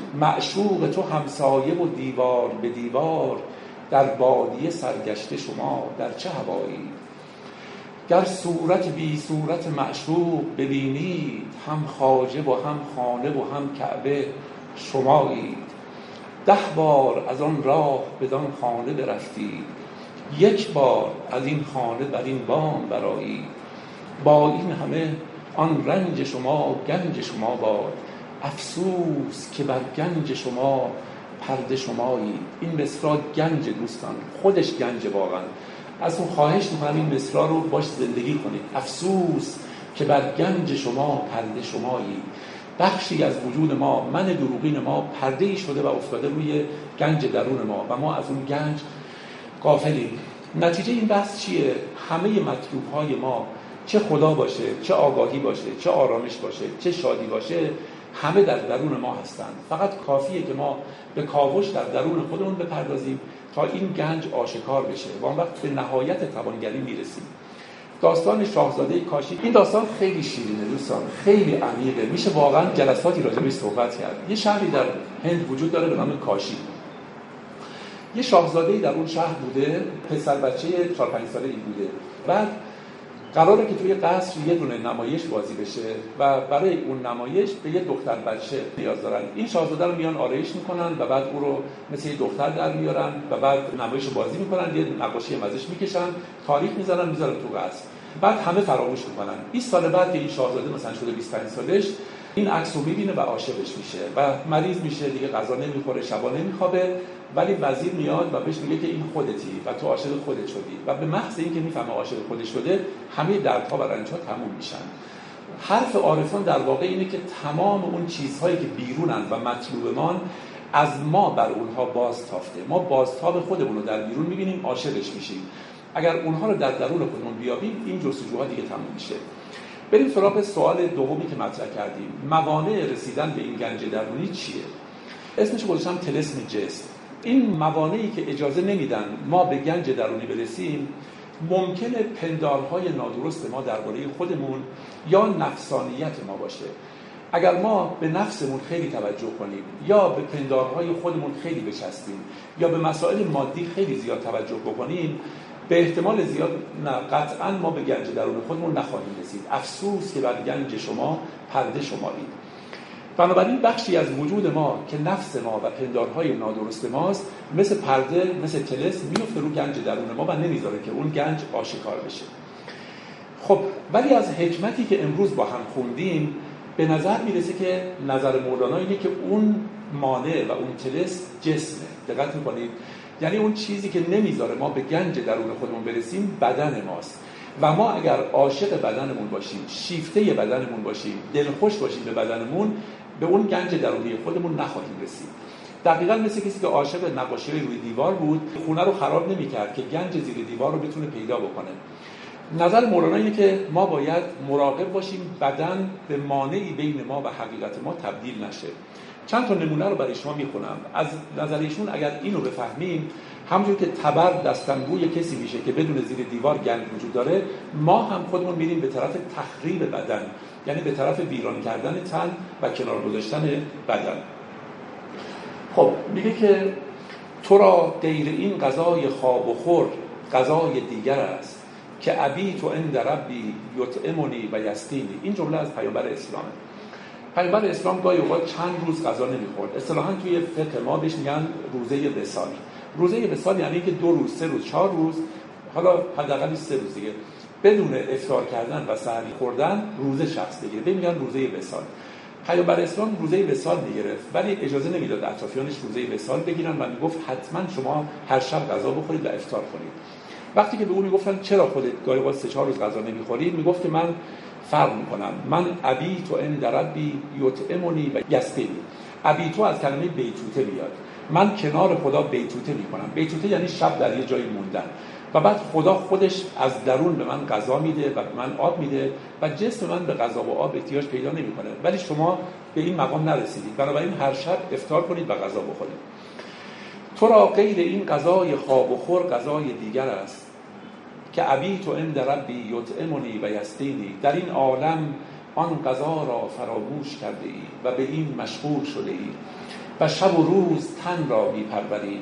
معشوق تو همسایه و دیوار به دیوار، در بادیه سرگشته شما در چه هوایی. گر صورت بی صورت معشوق ببینید، هم خواجه و هم خانه و هم کعبه شمایید. ده بار از آن راه بدان خانه برفتید، یک بار از این خانه بر این بام برآیید. با این همه آن رنج شما گنج شما باد، افسوس که بر گنج شما پرده شمایید. این مصرع گنج دوستان، خودش گنج واقعا. از اون خواهش میکنم این مصرع رو باش زندگی کنید. افسوس که بر گنج شما پرده شمایید. بخشی از وجود ما، من دروغین ما، پرده ای شده و افتاده روی گنج درون ما و ما از اون گنج غافلیم. نتیجه این بحث چیه؟ همه مطلوب های ما، چه خدا باشه، چه آگاهی باشه، چه آرامش باشه، چه شادی باشه، همه در درون ما هستند. فقط کافیه که ما به کاوش در درون خودمون بپردازیم تا این گنج آشکار بشه و اون وقت به نهایت توانگری میرسیم. داستان شاهزاده کاشی، این داستان خیلی شیرینه دوستان، خیلی عمیقه، میشه واقعا جلساتی راجع بهش صحبت کرد. یه شهری در هند وجود داره به نام کاشی. یه شاهزاده‌ای در اون شهر بوده، پسر بچه چهار پنج ساله‌ای بوده. بعد قراره که توی قصر یه دونه نمایش بازی بشه و برای اون نمایش به یه دختر بچه نیاز دارن. این شاهزاده رو میان آرایش میکنن و بعد او رو مثل یه دختر در میارن و بعد نمایش رو بازی میکنن، یه نقاشی هم ازش میکشن، تاریخ میذارن میذارن تو قصر. بعد همه فراموش میکنن. بیست سال بعد که این شاهزاده مثلا شده بیست و پنج سالش، این عکس رو میبینه و عاشقش میشه و مریض میشه، دیگه غذا نمیخوره، شبا نمیخوابه، ولی وزیر میاد و بهش میگه که این خودتی و تو عاشق خودت شدی و به محض اینکه میفهمه عاشق خودش شده، همه دردها و رنج‌ها تموم میشن. حرف عارفان در واقع اینه که تمام اون چیزهایی که بیرونن و مطلوبمان از ما بر اونها بازتافته. ما بازتاب خودمون رو در بیرون میبینیم، عاشقش میشیم. اگر اونها رو در درون خودمون بیابیم، این جستجوها دیگه تموم میشه. بریم سراغ سوال دومی که مطرح کردیم. موانع رسیدن به این گنج درونی چیه؟ اسمش رو گذاشتم طلسم جسم. این موانعی که اجازه نمیدن ما به گنج درونی برسیم، ممکنه پندارهای نادرست ما درباره خودمون یا نفسانیت ما باشه. اگر ما به نفسمون خیلی توجه کنیم یا به پندارهای خودمون خیلی بچسبیم یا به مسائل مادی خیلی زیاد توجه بکنیم، به احتمال زیاد نه قطعا ما به گنج درون خودمون نخواهیم رسید. افسوس که بر گنج شما پرده شمایید. بنابراین بخشی از وجود ما که نفس ما و پندارهای نادرست ماست، مثل پرده، مثل طلسم میفته رو گنج درون ما و نمیذاره که اون گنج آشکار بشه. خب ولی از حکمتی که امروز با هم خوندیم به نظر میرسه که نظر مولانا اینه که اون مانع و اون طلسم جسمه. دقت میکنید؟ یعنی اون چیزی که نمیذاره ما به گنج درون خودمون برسیم بدن ماست و ما اگر عاشق بدنمون باشیم، شیفته بدنمون باشیم، دلخوش باشیم به بدنمون، به اون گنج درونی خودمون نخواهیم رسید. دقیقاً مثل کسی که عاشق نقاشی روی دیوار بود، خونه رو خراب نمی‌کرد که گنج زیر دیوار رو بتونه پیدا بکنه. نظر مولانا اینه که ما باید مراقب باشیم بدن به مانعی بین ما و حقیقت ما تبدیل نشه. چند تا نمونه رو برای شما میخونم. از نظر ایشون اگر اینو بفهمیم، همونجور که تبر دستنبوی کسی میشه که بدون زیر دیوار گنج وجود داره، ما هم خودمون میریم به طرف تخریب بدن، یعنی به طرف ویران کردن تن و کنار گذاشتن بدن. خب میگه که تو را غیر این غذای خواب و خور غذای دیگر است که ابیت عند ربی یطعمنی و یسقینی. این جمله از پیامبر اسلامه. پیامبر اسلام گاهی اوقات چند روز غذا نمیخورد. اصطلاحاً توی فقه ما بهش میگن روزه وصال. روزه وصال یعنی که دو روز، سه روز، چهار روز، حالا حداقل سه روز دیگه بدون افطار کردن و سحری خوردن روزه شخص دیگه به میگن روزه وصال. پیامبر اسلام روزه وصال میگرفت ولی اجازه نمیداد اطرافیانش روزه وصال بگیرن و میگفت حتما شما هر شب غذا بخورید و افطار کنید. وقتی که به اون میگفتن چرا خودت گاهی اوقات سه چهار روز غذا نمیخوری، میگفت که من فرق میکنم، من ابیت عند ربی یطعمنی و یسقینی. ابیتو از کلمه بیتوته میاد، من کنار خدا بیتوته میکنم. بیتوته یعنی شب در یه جایی موندن و بعد خدا خودش از درون به من غذا میده و به من آب میده و جسم من به غذا و آب احتیاج پیدا نمیکنه، ولی شما به این مقام نرسیدید، بنابراین هر شب افطار کنید و غذا بخورید. تو را غیر این غذای خواب و خور غذای دیگر است که ابیت عند ربی یطعمنی و یسقینی. در این عالم آن غذا را فراموش کرده ای و به این مشغول شده ای و شب و روز تن را میپروری.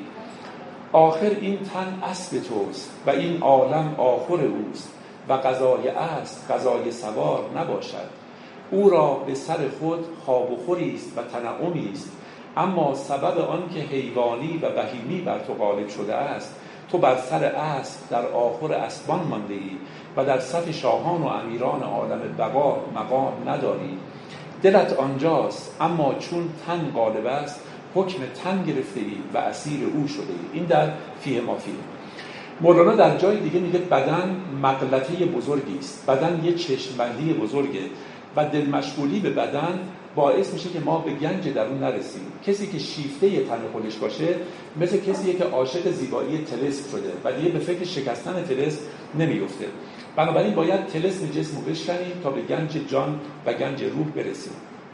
آخر این تن اسب توست و این عالم آخر اوست و غذای اسب غذای سوار نباشد. او را به سر خود خواب و خوری است و تنعمی است، اما سبب آن که حیوانی و بهیمی بر تو غالب شده است، تو بر سر اسب در آخر اسبان مانده ای و در صف شاهان و امیران عالم بقا مقام نداری. دلت آنجاست اما چون تن غالب است حکم تن گرفته ای و اسیر او شده ای. این در فیه ما فیه. مولانا در جای دیگه میگه بدن مغلطه بزرگی است، بدن یه چشمبندی بزرگه و دل مشغولی به بدن باعث میشه که ما به گنج درون نرسیم. کسی که شیفته تن خودش باشه مثل کسیه که عاشق زیبایی طلسم شده و دیگه به فکر شکستن طلسم نمیفته. بنابراین باید طلسم جسم رو بشکنیم تا به گنج جان و گنج روح برسیم.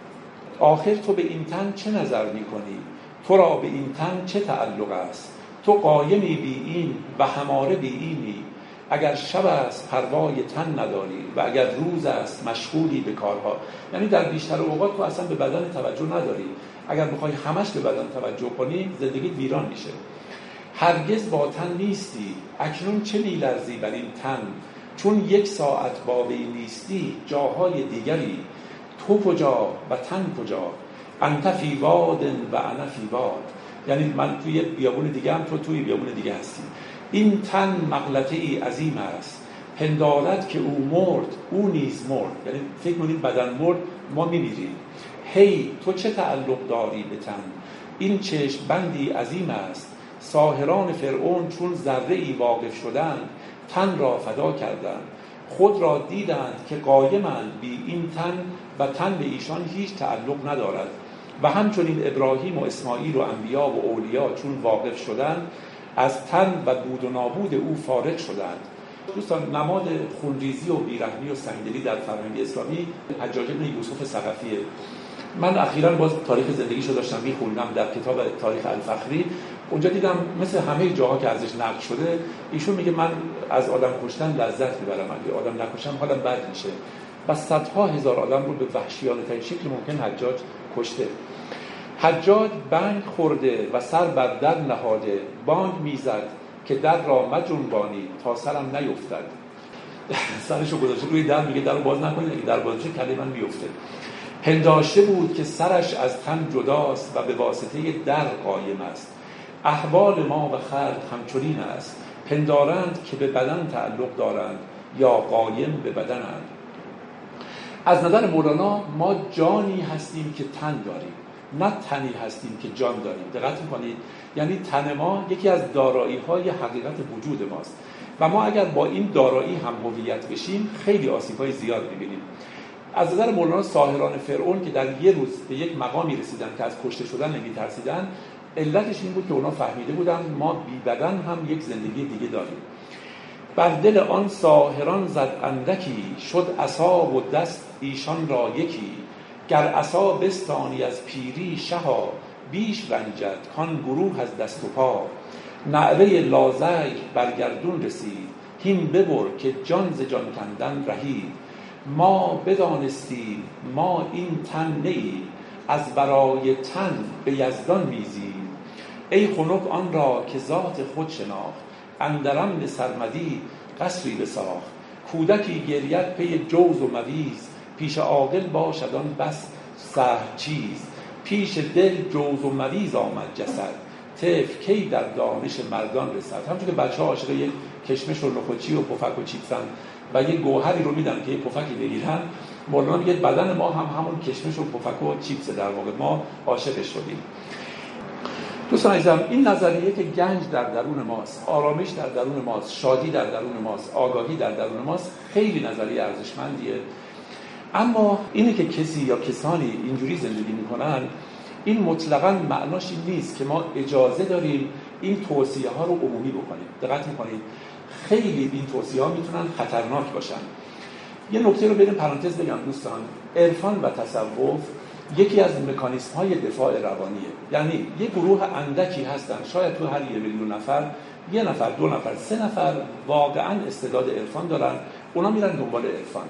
آخر تو به این تن چه نظر میکنی؟ تو را به این تن چه تعلق است؟ تو قایمی بی این و هماره بی اینی. اگر شب است پروای تن نداری و اگر روز است مشغولی به کارها. یعنی در بیشتر اوقات تو اصلا به بدن توجه نداری. اگر بخوای همش به بدن توجه کنی زندگی ویران میشه. هرگز با تن نیستی اکنون چه میلرزی بر این تن؟ چون یک ساعت با وی نیستی جاهای دیگری. تو کجا و تن کجا؟ انت فی واد و انا فی واد. یعنی من توی بیابون دیگه هم تو توی بیابون دیگه هستی. این تن مغلطه ای عظیم است، پندارد که او مرد او نیز مرد. یعنی فکر کنید بدن مرد ما میمیریم. هی تو چه تعلق داری به تن؟ این چشم بندی عظیم است. ساحران فرعون چون ذره ای واقف شدند تن را فدا کردند. خود را دیدند که قایمند بی این تن و تن به ایشان هیچ تعلق ندارد. و همچنین ابراهیم و اسماعیل و انبیا و اولیا چون واقف شدند از تن و بود و نابود او فارغ شدند. دوستان، نماد خونریزی و بیرحمی و سنگدلی در فرهنگ اسلامی حجاج بن یوسف ثقفیه. من اخیراً باز تاریخ زندگیشو داشتم می‌خوندم در کتاب تاریخ الفخری. اونجا دیدم مثل همه جاها که ازش نقل شده ایشون میگه من از آدم کشتن لذت میبرم، اگه آدم نکشم حالم بد میشه. و صدها هزار آدم رو به وحشیانه ترین شکل ممکن حجاج کشته. حجاج بانگ خورده و سر بر در نهاده، بانگ میزد که در را مجنبانی تا سرم نیفتد. سرشو گذاشته روی در، میگه در رو باز نکنید، اگه در باز بشه کله من میفته. پنداشته بود که سرش از تن جداست و به واسطه در قایم است. احوال ما و خلق همچنین است، پندارند که به بدن تعلق دارند یا قایم به بدنند. از نظر مولانا ما جانی هستیم که تن داریم، نه تنی هستیم که جان داریم. دقت می‌کنید؟ یعنی تن ما یکی از دارایی‌های حقیقت وجود ماست و ما اگر با این دارایی هم هویت بشیم خیلی آسیب‌های زیاد می‌بینیم. از نظر مولانا ساحران فرعون که در یه روز به یک مقامی رسیدن که از کشته شدن نمی‌ترسیدن، علتش این بود که اونا فهمیده بودن ما بی بدن هم یک زندگی دیگه داریم. بر دل آن ساحران زد اندکی، شد عصا و دست ایشان را یکی. گر عصا بستانی از پیری شها، بیش رنجد کان گروه از دست و پا. نعره لازج برگردون رسید، هین ببر که جان ز جان کندن رهید. ما بدانستیم ما این تن نییم، از برای تن به یزدان میزیم. ای خنک آن را که ذات خود شناخت، اندرم سرمدی قصری بساخت. کودکی گرید پی جوز و مویز، پیش عاقل باشد آن بس سهل چیز. پیش دل جوز و مویز آمد جسد، طفل کی در دانش مردان رسد. همچون که بچه ها عاشق یک کشمش و نخودچی و پفک و چیپسن و یک گوهری رو میدن که یک پفکی بگیرن، مولانا میگه بدن ما هم همون کشمش و پفک و چیپس، در واقع ما عاشقش شدیم. دوستان عزیزم، این نظریه که گنج در درون ماست، آرامش در درون ماست، شادی در درون ماست، آگاهی در درون ماست، خیلی نظریه ارزشمندیه. اما اینه که کسی یا کسانی اینجوری زندگی میکنن، این مطلقاً معناش این نیست که ما اجازه داریم این توصیه ها رو عمومی بکنیم. دقت میکنید خیلی این توصیه ها میتونن خطرناک باشن. یه نکته رو بریم پرانتز بگم دوستان، عرفان و تصوف یکی از مکانیسم های دفاع روانیه. یعنی یه گروه اندکی هستن، شاید تو هر یه میلیون نفر یه نفر، دو نفر، سه نفر واقعا استعداد عرفان دارن، اونا میرن دنبال عرفان.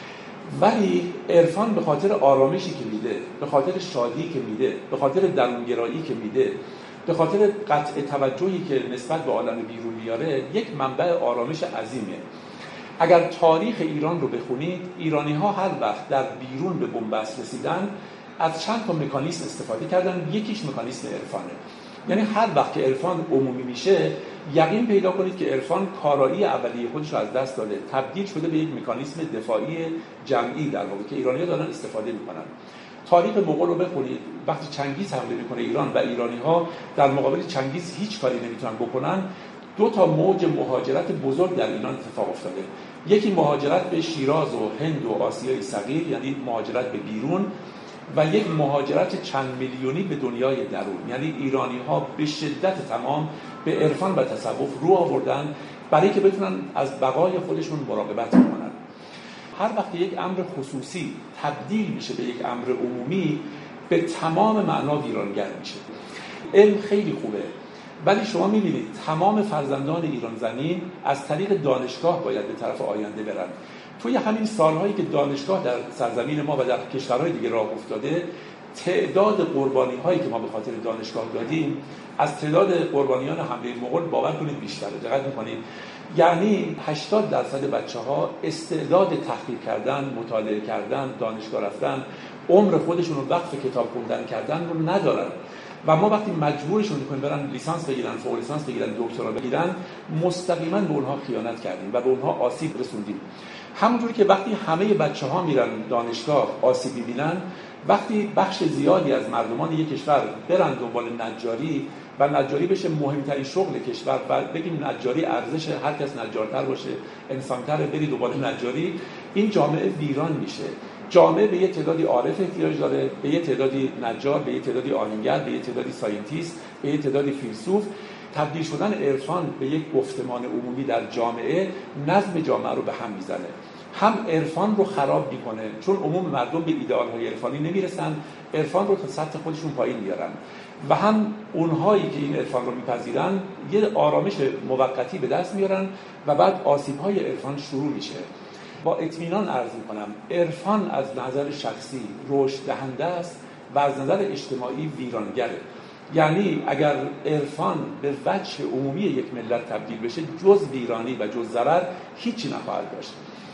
ولی عرفان به خاطر آرامشی که میده، به خاطر شادی که میده، به خاطر درونگرایی که میده، به خاطر قطع توجهی که نسبت به عالم بیرون میاره، یک منبع آرامش عظیمه. اگر تاریخ ایران رو بخونید، ایرانی ها هر وقت در بیرون به بنبست رسیدن از چند تا مکانیسم استفاده کردن، یکیش مکانیسم عرفانه. یعنی هر وقت که عرفان عمومی میشه، یقین پیدا کنید که عرفان کارایی اولیه خودش رو از دست داده، تبدیل شده به یک مکانیسم دفاعی جمعی در واقع که ایرانی‌ها دارن استفاده میکنن. تاریخ مغول رو بخونید، وقتی چنگیز حمله میکنه ایران و ایرانی‌ها در مقابل چنگیز هیچ کاری نمیتونن بکنن، دو تا موج مهاجرت بزرگ در ایران اتفاق افتاده. یکی مهاجرت به شیراز و هند و آسیای صغیر، یعنی مهاجرت به بیرون، و یک مهاجرت چند میلیونی به دنیای درون. یعنی ایرانی‌ها به شدت تمام به عرفان و تصوف رو آوردن برای که بتونن از بقای خودشون مراقبت کنن. هر وقت یک امر خصوصی تبدیل میشه به یک امر عمومی، به تمام معنا ویرانگر میشه. علم خیلی خوبه، ولی شما میبینید تمام فرزندان ایران زمین از طریق دانشگاه باید به طرف آینده برن. توی همین سالهایی که دانشگاه در سرزمین ما و در کشورهای دیگه راه افتاده، تعداد قربانی هایی که ما به خاطر دانشگاه دادیم از تعداد قربانیان حمله مغول باور کنید بیشتره. دقت میکنید یعنی هشتاد درصد بچه‌ها استعداد تحقیق کردن، مطالعه کردن، دانشگاه رفتن، عمر خودشون رو وقف کتاب خوندن کردن رو ندارن. و ما وقتی مجبورشون می‌کنیم برن لیسانس بگیرن، فوق لیسانس بگیرن، دکترا بگیرن، مستقیما به اونها خیانت کردیم و به اونها آسیب رسوندیم. همونجوری که وقتی همه بچه‌ها میرن دانشگاه آسیب می‌بینن، وقتی بخش زیادی از مردمان یک کشور برن دنبال نجاری و نجاری بشه مهمترین شغل کشور و بگیم نجاری ارزش، هر کس نجارتر باشه انسان‌تر، بری دنبال نجاری، این جامعه ویران میشه. جامعه به یه تعدادی عارف احتیاج داره، به یه تعدادی نجار، به یه تعدادی آهنگر، به یه تعدادی ساینتیست، به یه تعدادی فیلسوف. تبدیل شدن عرفان به یک گفتمان عمومی در جامعه نظم جامعه رو به هم میزنه. هم عرفان رو خراب میکنه، چون عموم مردم به ایدئال‌های عرفانی نمیرسن، عرفان رو تا سطح خودشون پایین میارن، و هم اونهایی که این عرفان رو میپذیرن یه آرامش موقتی به دست میارن و بعد آسیب‌های عرفان شروع میشه. با اطمینان عرض میکنم عرفان از نظر شخصی رشد دهنده است و از نظر اجتماعی ویرانگره. یعنی اگر عرفان به وجه عمومی یک ملت تبدیل بشه، جز ویرانی و جز ضرر هیچی نخواهد داشت.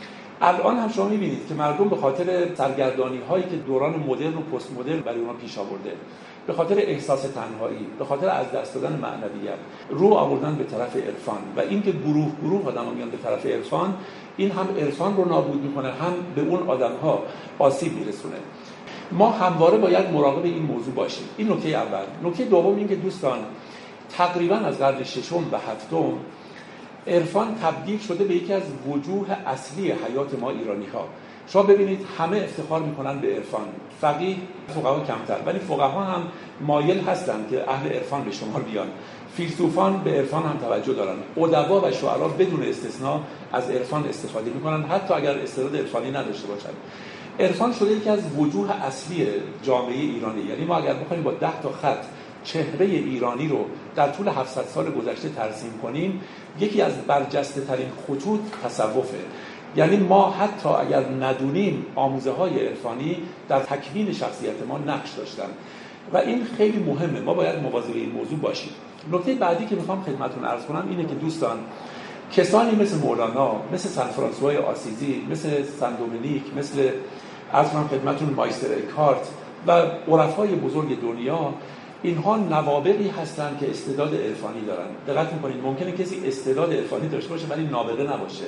الان هم شما می‌بینید که مردم به خاطر سرگردانی‌هایی که دوران مدرن و پست مدرن برای اونها پیش آورده، به خاطر احساس تنهایی، به خاطر از دست دادن معنویت، رو آوردن به طرف عرفان و اینکه گروه گروه آدم‌ها میان به طرف عرفان، این هم عرفان رو نابود می‌کنه، هم به اون آدم‌ها آسیب می‌رسونه. ما همواره باید مراقب این موضوع باشیم. این نکته اول. نکته دوم این که دوستان تقریبا از قرن ششم و هفتم عرفان تبدیل شده به یکی از وجوه اصلی حیات ما ایرانی‌ها. شما ببینید همه افتخار میکنن به عرفان، فقیه فقها کمتر، ولی فقها هم مایل هستن که اهل عرفان به شمار بیان. فیلسوفان به عرفان هم توجه دارن، ادبا و شعرا بدون استثناء از عرفان استفاده میکنن، حتی اگر استعداد عرفانی نداشته باشن. عرفان شده یکی از وجوه اصلی جامعه ایرانی. یعنی ما اگر بخوایم با ده تا خط چهره ایرانی رو در طول هفتصد سال گذشته ترسیم کنیم، یکی از برجسته ترین خطوط تصوفه. یعنی ما حتی اگر ندونیم آموزه های عرفانی در تکوین شخصیت ما نقش داشتن و این خیلی مهمه. ما باید مواظب این موضوع باشیم. نکته بعدی که میخوام خدمتتون عرض کنم اینه که دوستان، کسانی مثل مولانا، مثل سن فرانسوای آسیزی، مثل سن دومینیک، مثل عرض کنم خدمتتون مایستر اکارت و عرفای بزرگ دنیا، اینها نوابغی هستن که استعداد عرفانی دارن. دقت میکنید ممکنه کسی استعداد عرفانی داشته باشه ولی نابغه نباشه.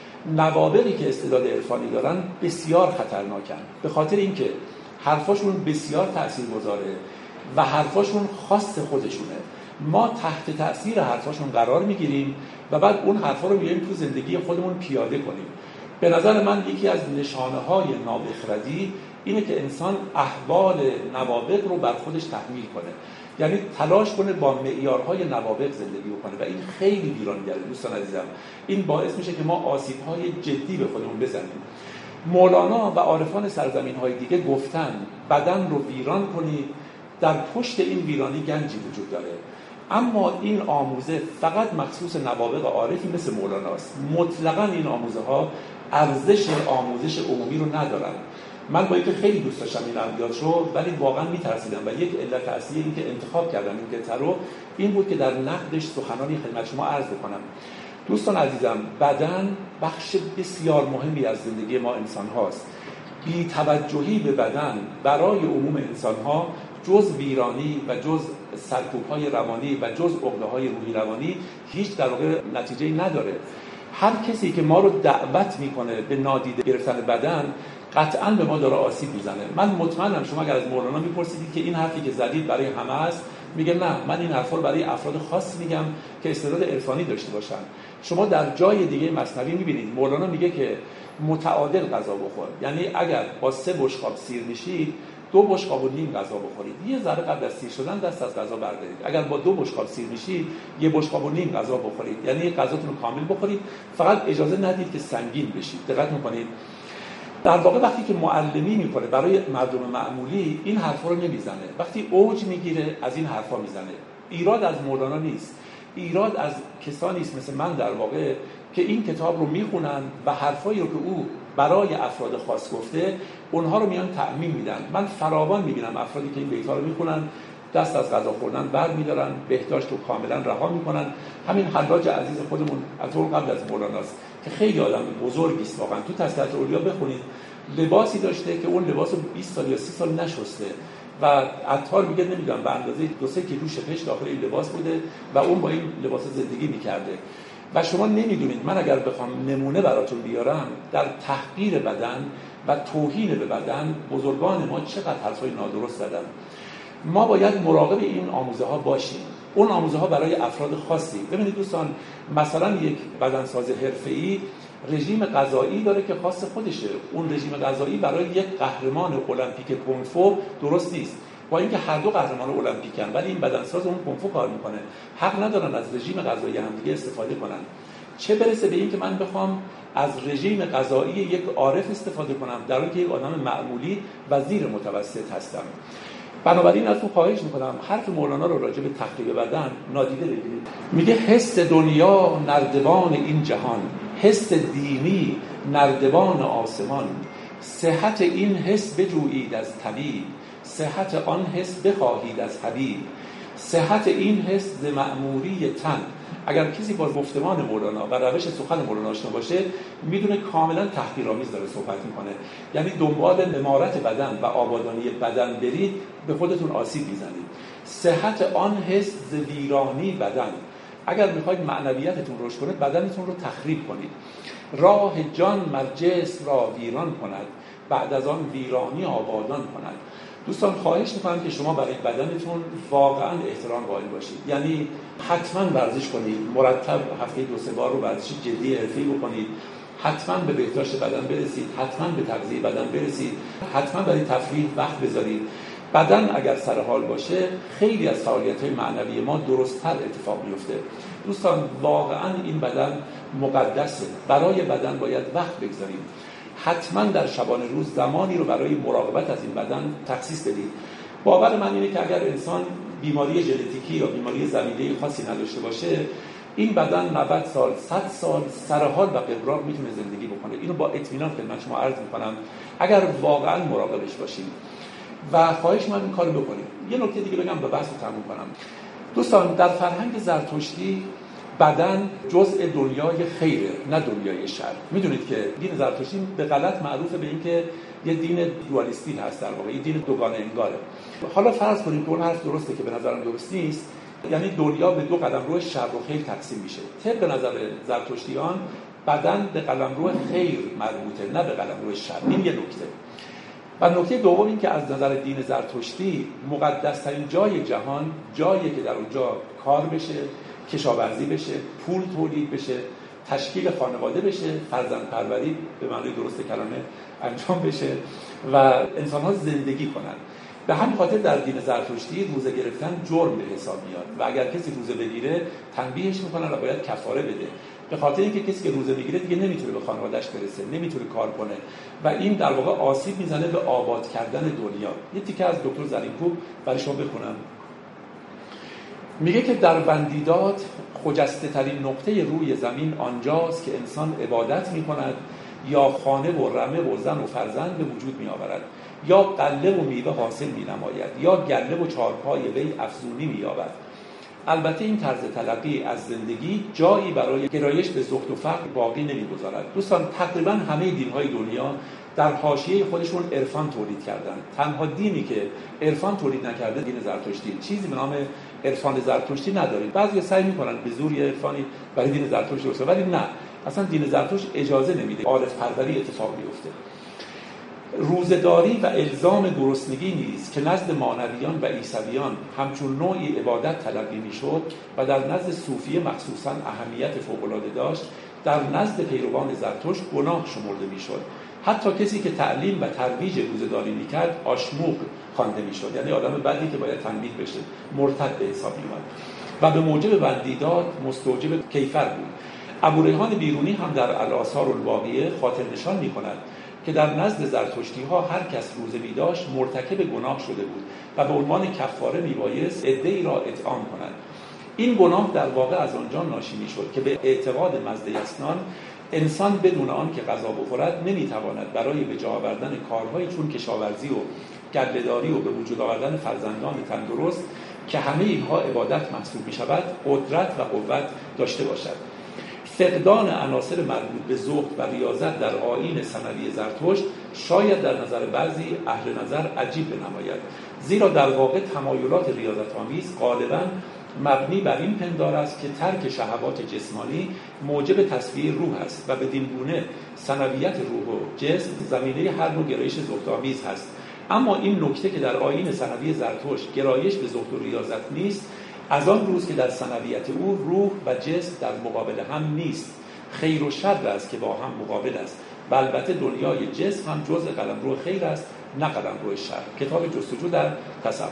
نوابغی که استعداد عرفانی دارن بسیار خطرناکن، به خاطر اینکه حرفاشون بسیار تاثیرگذاره و حرفاشون خاص خودشونه. ما تحت تأثیر حرفاشون قرار میگیریم و بعد اون حرفا رو میایم تو زندگی خودمون پیاده کنیم. به نظر من یکی از نشانه های نابخردی اینه که انسان احوال نوابغ رو بر خودش تحمیل کنه، یعنی تلاش کنه با معیارهای نوابغ زندگی کنه و این خیلی ویرانگره دوستان عزیزم. این باعث میشه که ما آسیب‌های جدی به خودمون بزنیم. مولانا و عارفان سرزمین‌های دیگه گفتن بدن رو ویران کنید، در پشت این ویرانی گنجی وجود داره. اما این آموزه فقط مخصوص نوابغ عارفی مثل مولاناست. مطلقاً این آموزه ها ارزش آموزش عمومی رو ندارن. من با اینکه خیلی دوست داشتم این ابیات رو، ولی واقعا میترسیدم و یک علت اصلی این که انتخاب کردم این قطعه رو این بود که در نقدش سخنانی خدمت شما عرض بکنم. دوستان عزیزم، بدن بخش بسیار مهمی از زندگی ما انسان هاست. بی توجهی به بدن برای عموم انسان ها جز ویرانی و جز سرکوب‌های روانی و جز عقده‌های روحی روانی هیچ در واقع نتیجه‌ای نداره. هر کسی که ما رو دعوت میکنه به نادیده گرفتن بدن قطعاً به ما داره آسیب میزنه. من مطمئنم شما اگر از مولانا میپرسیدید که این حرفی که زدید برای همه است، میگه نه، من این حرفا رو برای افراد خاص میگم که استعداد عرفانی داشته باشن. شما در جای دیگه مثنوی میبینید مولانا میگه که متعادل غذا بخور، یعنی اگر با سه بشقاب سیر میشید دو بشقاب و نیم غذا بخورید، یه ذره قبل از سیر شدن دست از غذا بردارید. اگر با دو بشقاب سیر میشید یه بشقاب و نیم غذا بخورید، یعنی غذاتون رو کامل بخورید، فقط اجازه ندید که سنگین بشید. دقت میکنید در واقع وقتی که معلمی میکنه برای مردم معمولی این حرفا رو نمیزنه، وقتی اوج میگیره از این حرفا میزنه. ایراد از مولانا نیست، ایراد از کسانی است مثل من در واقع که این کتاب رو میخونن و حرفایی رو که او برای افراد خاص گفته اونها رو میان تعمیم میدن. من فراوان میبینم افرادی که این بیت‌ها رو میخونن دست از غذا خوردن برمی‌دارن، بهداشت رو کاملا رها میکنن. همین حلاج عزیز خودمون از اون قبل از مولاناست که خیلی آدم بزرگی است واقعا. تو تذکرة اولیا بخونید لباسی داشته که اون لباسو بیست سال یا سی سال نشسته و عطار میگه نمیدونم به اندازه دو سه کیلو شپش داخل این لباس بوده و اون با این لباس زندگی میکرده. و شما نمیدونید من اگر بخوام نمونه براتون بیارم در تحقیر بدن و توهین به بدن بزرگان ما چقدر حرفای نادرست زدن. ما باید مراقب این آموزه ها باشیم. اون آموزه ها برای افراد خاصی. ببینید دوستان، مثلا یک بدنساز حرفه‌ای رژیم غذایی داره که خاص خودشه. اون رژیم غذایی برای یک قهرمان المپیک کنفو درست نیست. با اینکه هر دو قهرمان المپیکن ولی این بدنساز اون کنفو کار میکنه، حق ندارن از رژیم غذایی هم دیگه استفاده کنن. چه برسه به این که من بخوام از رژیم غذایی یک عارف استفاده کنم در حالی که یک آدم معمولی و زیر متوسط هستم. بنابراین ازتون خواهش میکنم حرف مولانا رو راجع به تخریب بدن نادیده بگیرید. میگه حس دنیا نردبان این جهان، حس دینی نردبان آسمان، صحت این حس بجویید از طبیب، صحت آن حس بخواهید از حبیب، صحت این حس ز مأموری تن. اگر کسی با گفتمان مولانا و روش سخن مولانا آشنا باشه میدونه کاملا تحقیرآمیز داره صحبت میکنه. یعنی دنبال امارت بدن و آبادانی بدن برید به خودتون آسیب میزنید. صحت آن حس ز ویرانی بدن. اگر میخواید معنویتتون رشد کنه بدنتون رو تخریب کنید. راه جان مر جسم را ویران کند، بعد از آن ویرانی آبادان کند. دوستان خواهش میکنم که شما برای بدنتون واقعا احترام قائل باشید. یعنی حتما ورزش کنید، مرتب هفته دو سه بار رو ورزش جدی حرفه‌ای بکنید. حتما به بهداشت بدن برسید، حتما به تغذیه بدن برسید، حتما برای تفریح وقت بذارید. بدن اگر سر حال باشه خیلی از فعالیت‌های معنوی ما درست‌تر اتفاق میفته. دوستان واقعا این بدن مقدسه، برای بدن باید وقت بگذاریم. حتما در شبانه روز زمانی رو برای مراقبت از این بدن تخصیص بدید. باور من اینه که اگر انسان بیماری ژنتیکی یا بیماری زمینه‌ای خاصی نداشته باشه، این بدن نود سال، صد سال سر حال و قبرار میتونه زندگی بکنه. اینو با اطمینان خدمت شما عرض میکنم اگر واقعا مراقبش باشیم و خواهش من این کارو بکنیم. یه نکته دیگه بگم و بحث رو تموم کنم. دوستان در فرهنگ زرتشتی بدن جزء دنیای خیره، نه دنیای شر. میدونید که دین زرتشتی به غلط معروفه به این که یه دین دوالیستی هست، در واقع یه دین دوگانه انگاره. حالا فرض کنیم که اون حرف درسته که به نظرم درست نیست، یعنی دنیا به دو قلمرو شر و خیر تقسیم میشه. طبق نظر زرتشتیان بدن به قلمرو خیر مربوطه، نه به قلمرو شر. این یه نکته. و نکته دوم این که از نظر دین زرتشتی مقدس‌ترین جای جهان جایی که در اونجا کار بشه، کشاورزی بشه، پول تولید بشه، تشکیل خانواده بشه، فرزند پروری به معنی درست کلمه انجام بشه و انسان‌ها زندگی کنن. به همین خاطر در دین زرتشتی روزه گرفتن جرم به حساب میاد و اگر کسی روزه بگیره تنبیهش میکنن و باید کفاره بده. به خاطر اینکه کسی که روزه میگیره دیگه نمیتونه به خانواده‌اش برسه، نمیتونه کار کنه و این در واقع آسیب میزنه به آباد کردن دنیا. یه تیکه از دکتر زرینکوب برای شما بخونم. میگه که در بندیداد خجسته ترین نقطه روی زمین آنجاست که انسان عبادت میکند یا خانه و رمه و زن و فرزند به وجود می آورد، یا قله و میوه حاصل می نماید، یا گله و چارپای وی افزونی می یابد. البته این طرز تلقی از زندگی جایی برای گرایش به زهد و فقر باقی نمی‌گذارد. دوستان تقریبا همه دین‌های دنیا در حاشیه خودشون عرفان تولید کردن. تنها دینی که عرفان تولید نکرده دین زرتشتی. چیزی به نام عرفان زرتشتی ندارید. بعضی سعی می‌کنن به زور یه عرفانی برای دین زرتشت درست، ولی نه، اصلا دین زرتشت اجازه نمیده عارف پروری اتفاق بیفته. روزداری و الزام گرسنگی نیز که نزد مانویان و عیسویان همچون نوعی عبادت تلقی میشد و در نزد صوفیه مخصوصاً اهمیت فوق‌العاده داشت، در نزد پیروان زرتشت گناه شمرده میشد. حتی کسی که تعلیم و ترویج روزداری میکرد آشموق خوانده میشد، یعنی آدم بدی که باید تنبیه بشه، مرتد به حساب میومد و به موجب بندیداد مستوجب کیفر بود. ابو ریحان بیرونی هم در الآثار الواقعه خاطر نشان میکند که در نزد زرتشتی ها هر کس روزه می داشت مرتکب گناه شده بود و به عنوان کفاره می بایست عده‌ای را اطعام کنند. این گناه در واقع از آنجا ناشی می شد که به اعتقاد مزدیستان انسان بدون آن که غذا بخورد نمی تواند برای به جا آوردن کارهایی چون کشاورزی و گله‌داری و به وجود آوردن فرزندان تندرست که همه اینها عبادت محسوب می شود قدرت و قوت داشته باشد. فقدان عناصر مربوط به زهد و ریاضت در آیین ثانوی زرتشت شاید در نظر بعضی اهل نظر عجیب بنماید، زیرا در واقع تمایلات ریاضت آمیز غالباً مبنی بر این پندار است که ترک شهوات جسمانی موجب تصفیه روح است و بدین گونه ثانویت روح و جسم زمینه هر نوع گرایش زهدآمیز هست. اما این نکته که در آیین ثانوی زرتشت گرایش به زهد و ریاضت نیست، از آن روز که در ثانویت او روح و جسم در مقابل هم نیست، خیر و شر است که با هم مقابل است و البته دنیای جسم هم جزء قلمرو خیر است نه قلمرو شر. کتاب جستجو در تصوف.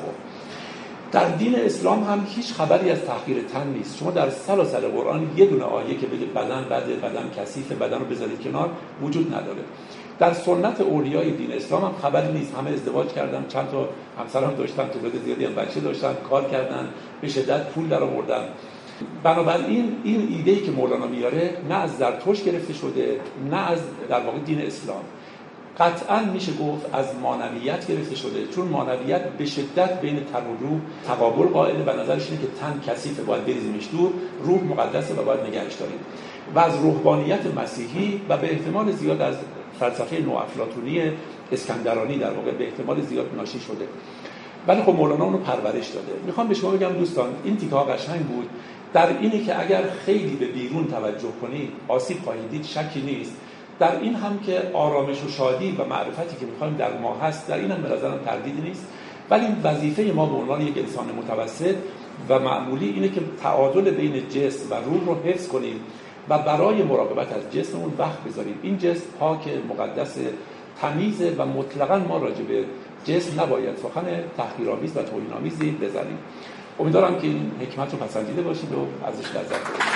در دین اسلام هم هیچ خبری از تحقیر تن نیست. شما در سلاسل قرآن یه دونه آیه که بگه بدن بده، بدن کثیف، بدن رو بذارید کنار وجود نداره. در سنت اولیای دین اسلام هم خبری نیست. همه ازدواج کردن، چند تا همسران داشتن، تعداد زیادی هم بچه داشتن، کار کردن، به شدت پول در آوردن. بنابراین این ایده‌ای که مولانا میاره نه از زرتشت گرفته شده، نه از در واقع دین اسلام. قطعاً میشه گفت از مانویت گرفته شده، چون مانویت به شدت بین تن و روح تقابل قائله و نظرش اینه که تن کثیفه باید بریزیمش دور، روح مقدسه و باید نگهش داریم. و از روحانیت مسیحی و به احتمال زیاد از فلسفه نوافلاطونی اسکندرانی در واقع به احتمال زیاد ناشی شده. ولی خب مولانا اونو پرورش داده. میخوام به شما بگم دوستان این تیکه ها قشنگ بود در اینه که اگر خیلی به بیرون توجه کنید آسیب خواهید دید، شکی نیست. در این هم که آرامش و شادی و معرفتی که میخوایم در ما هست، در این هم به نظرم تردیدی نیست. ولی وظیفه ما به عنوان یک انسان متوسط و معمولی اینه که تعادل بین جسم و روح رو حفظ کنیم و برای مراقبت از جسممون وقت بذاریم. این جسم پاک، مقدس، تمیزه و مطلقاً ما راجع به جسم نباید سخن تحقیرآمیز و توهین‌آمیزی بزنیم. امیدوارم که این حکمت رو پسندیده باشید و ازش لذت ببرید.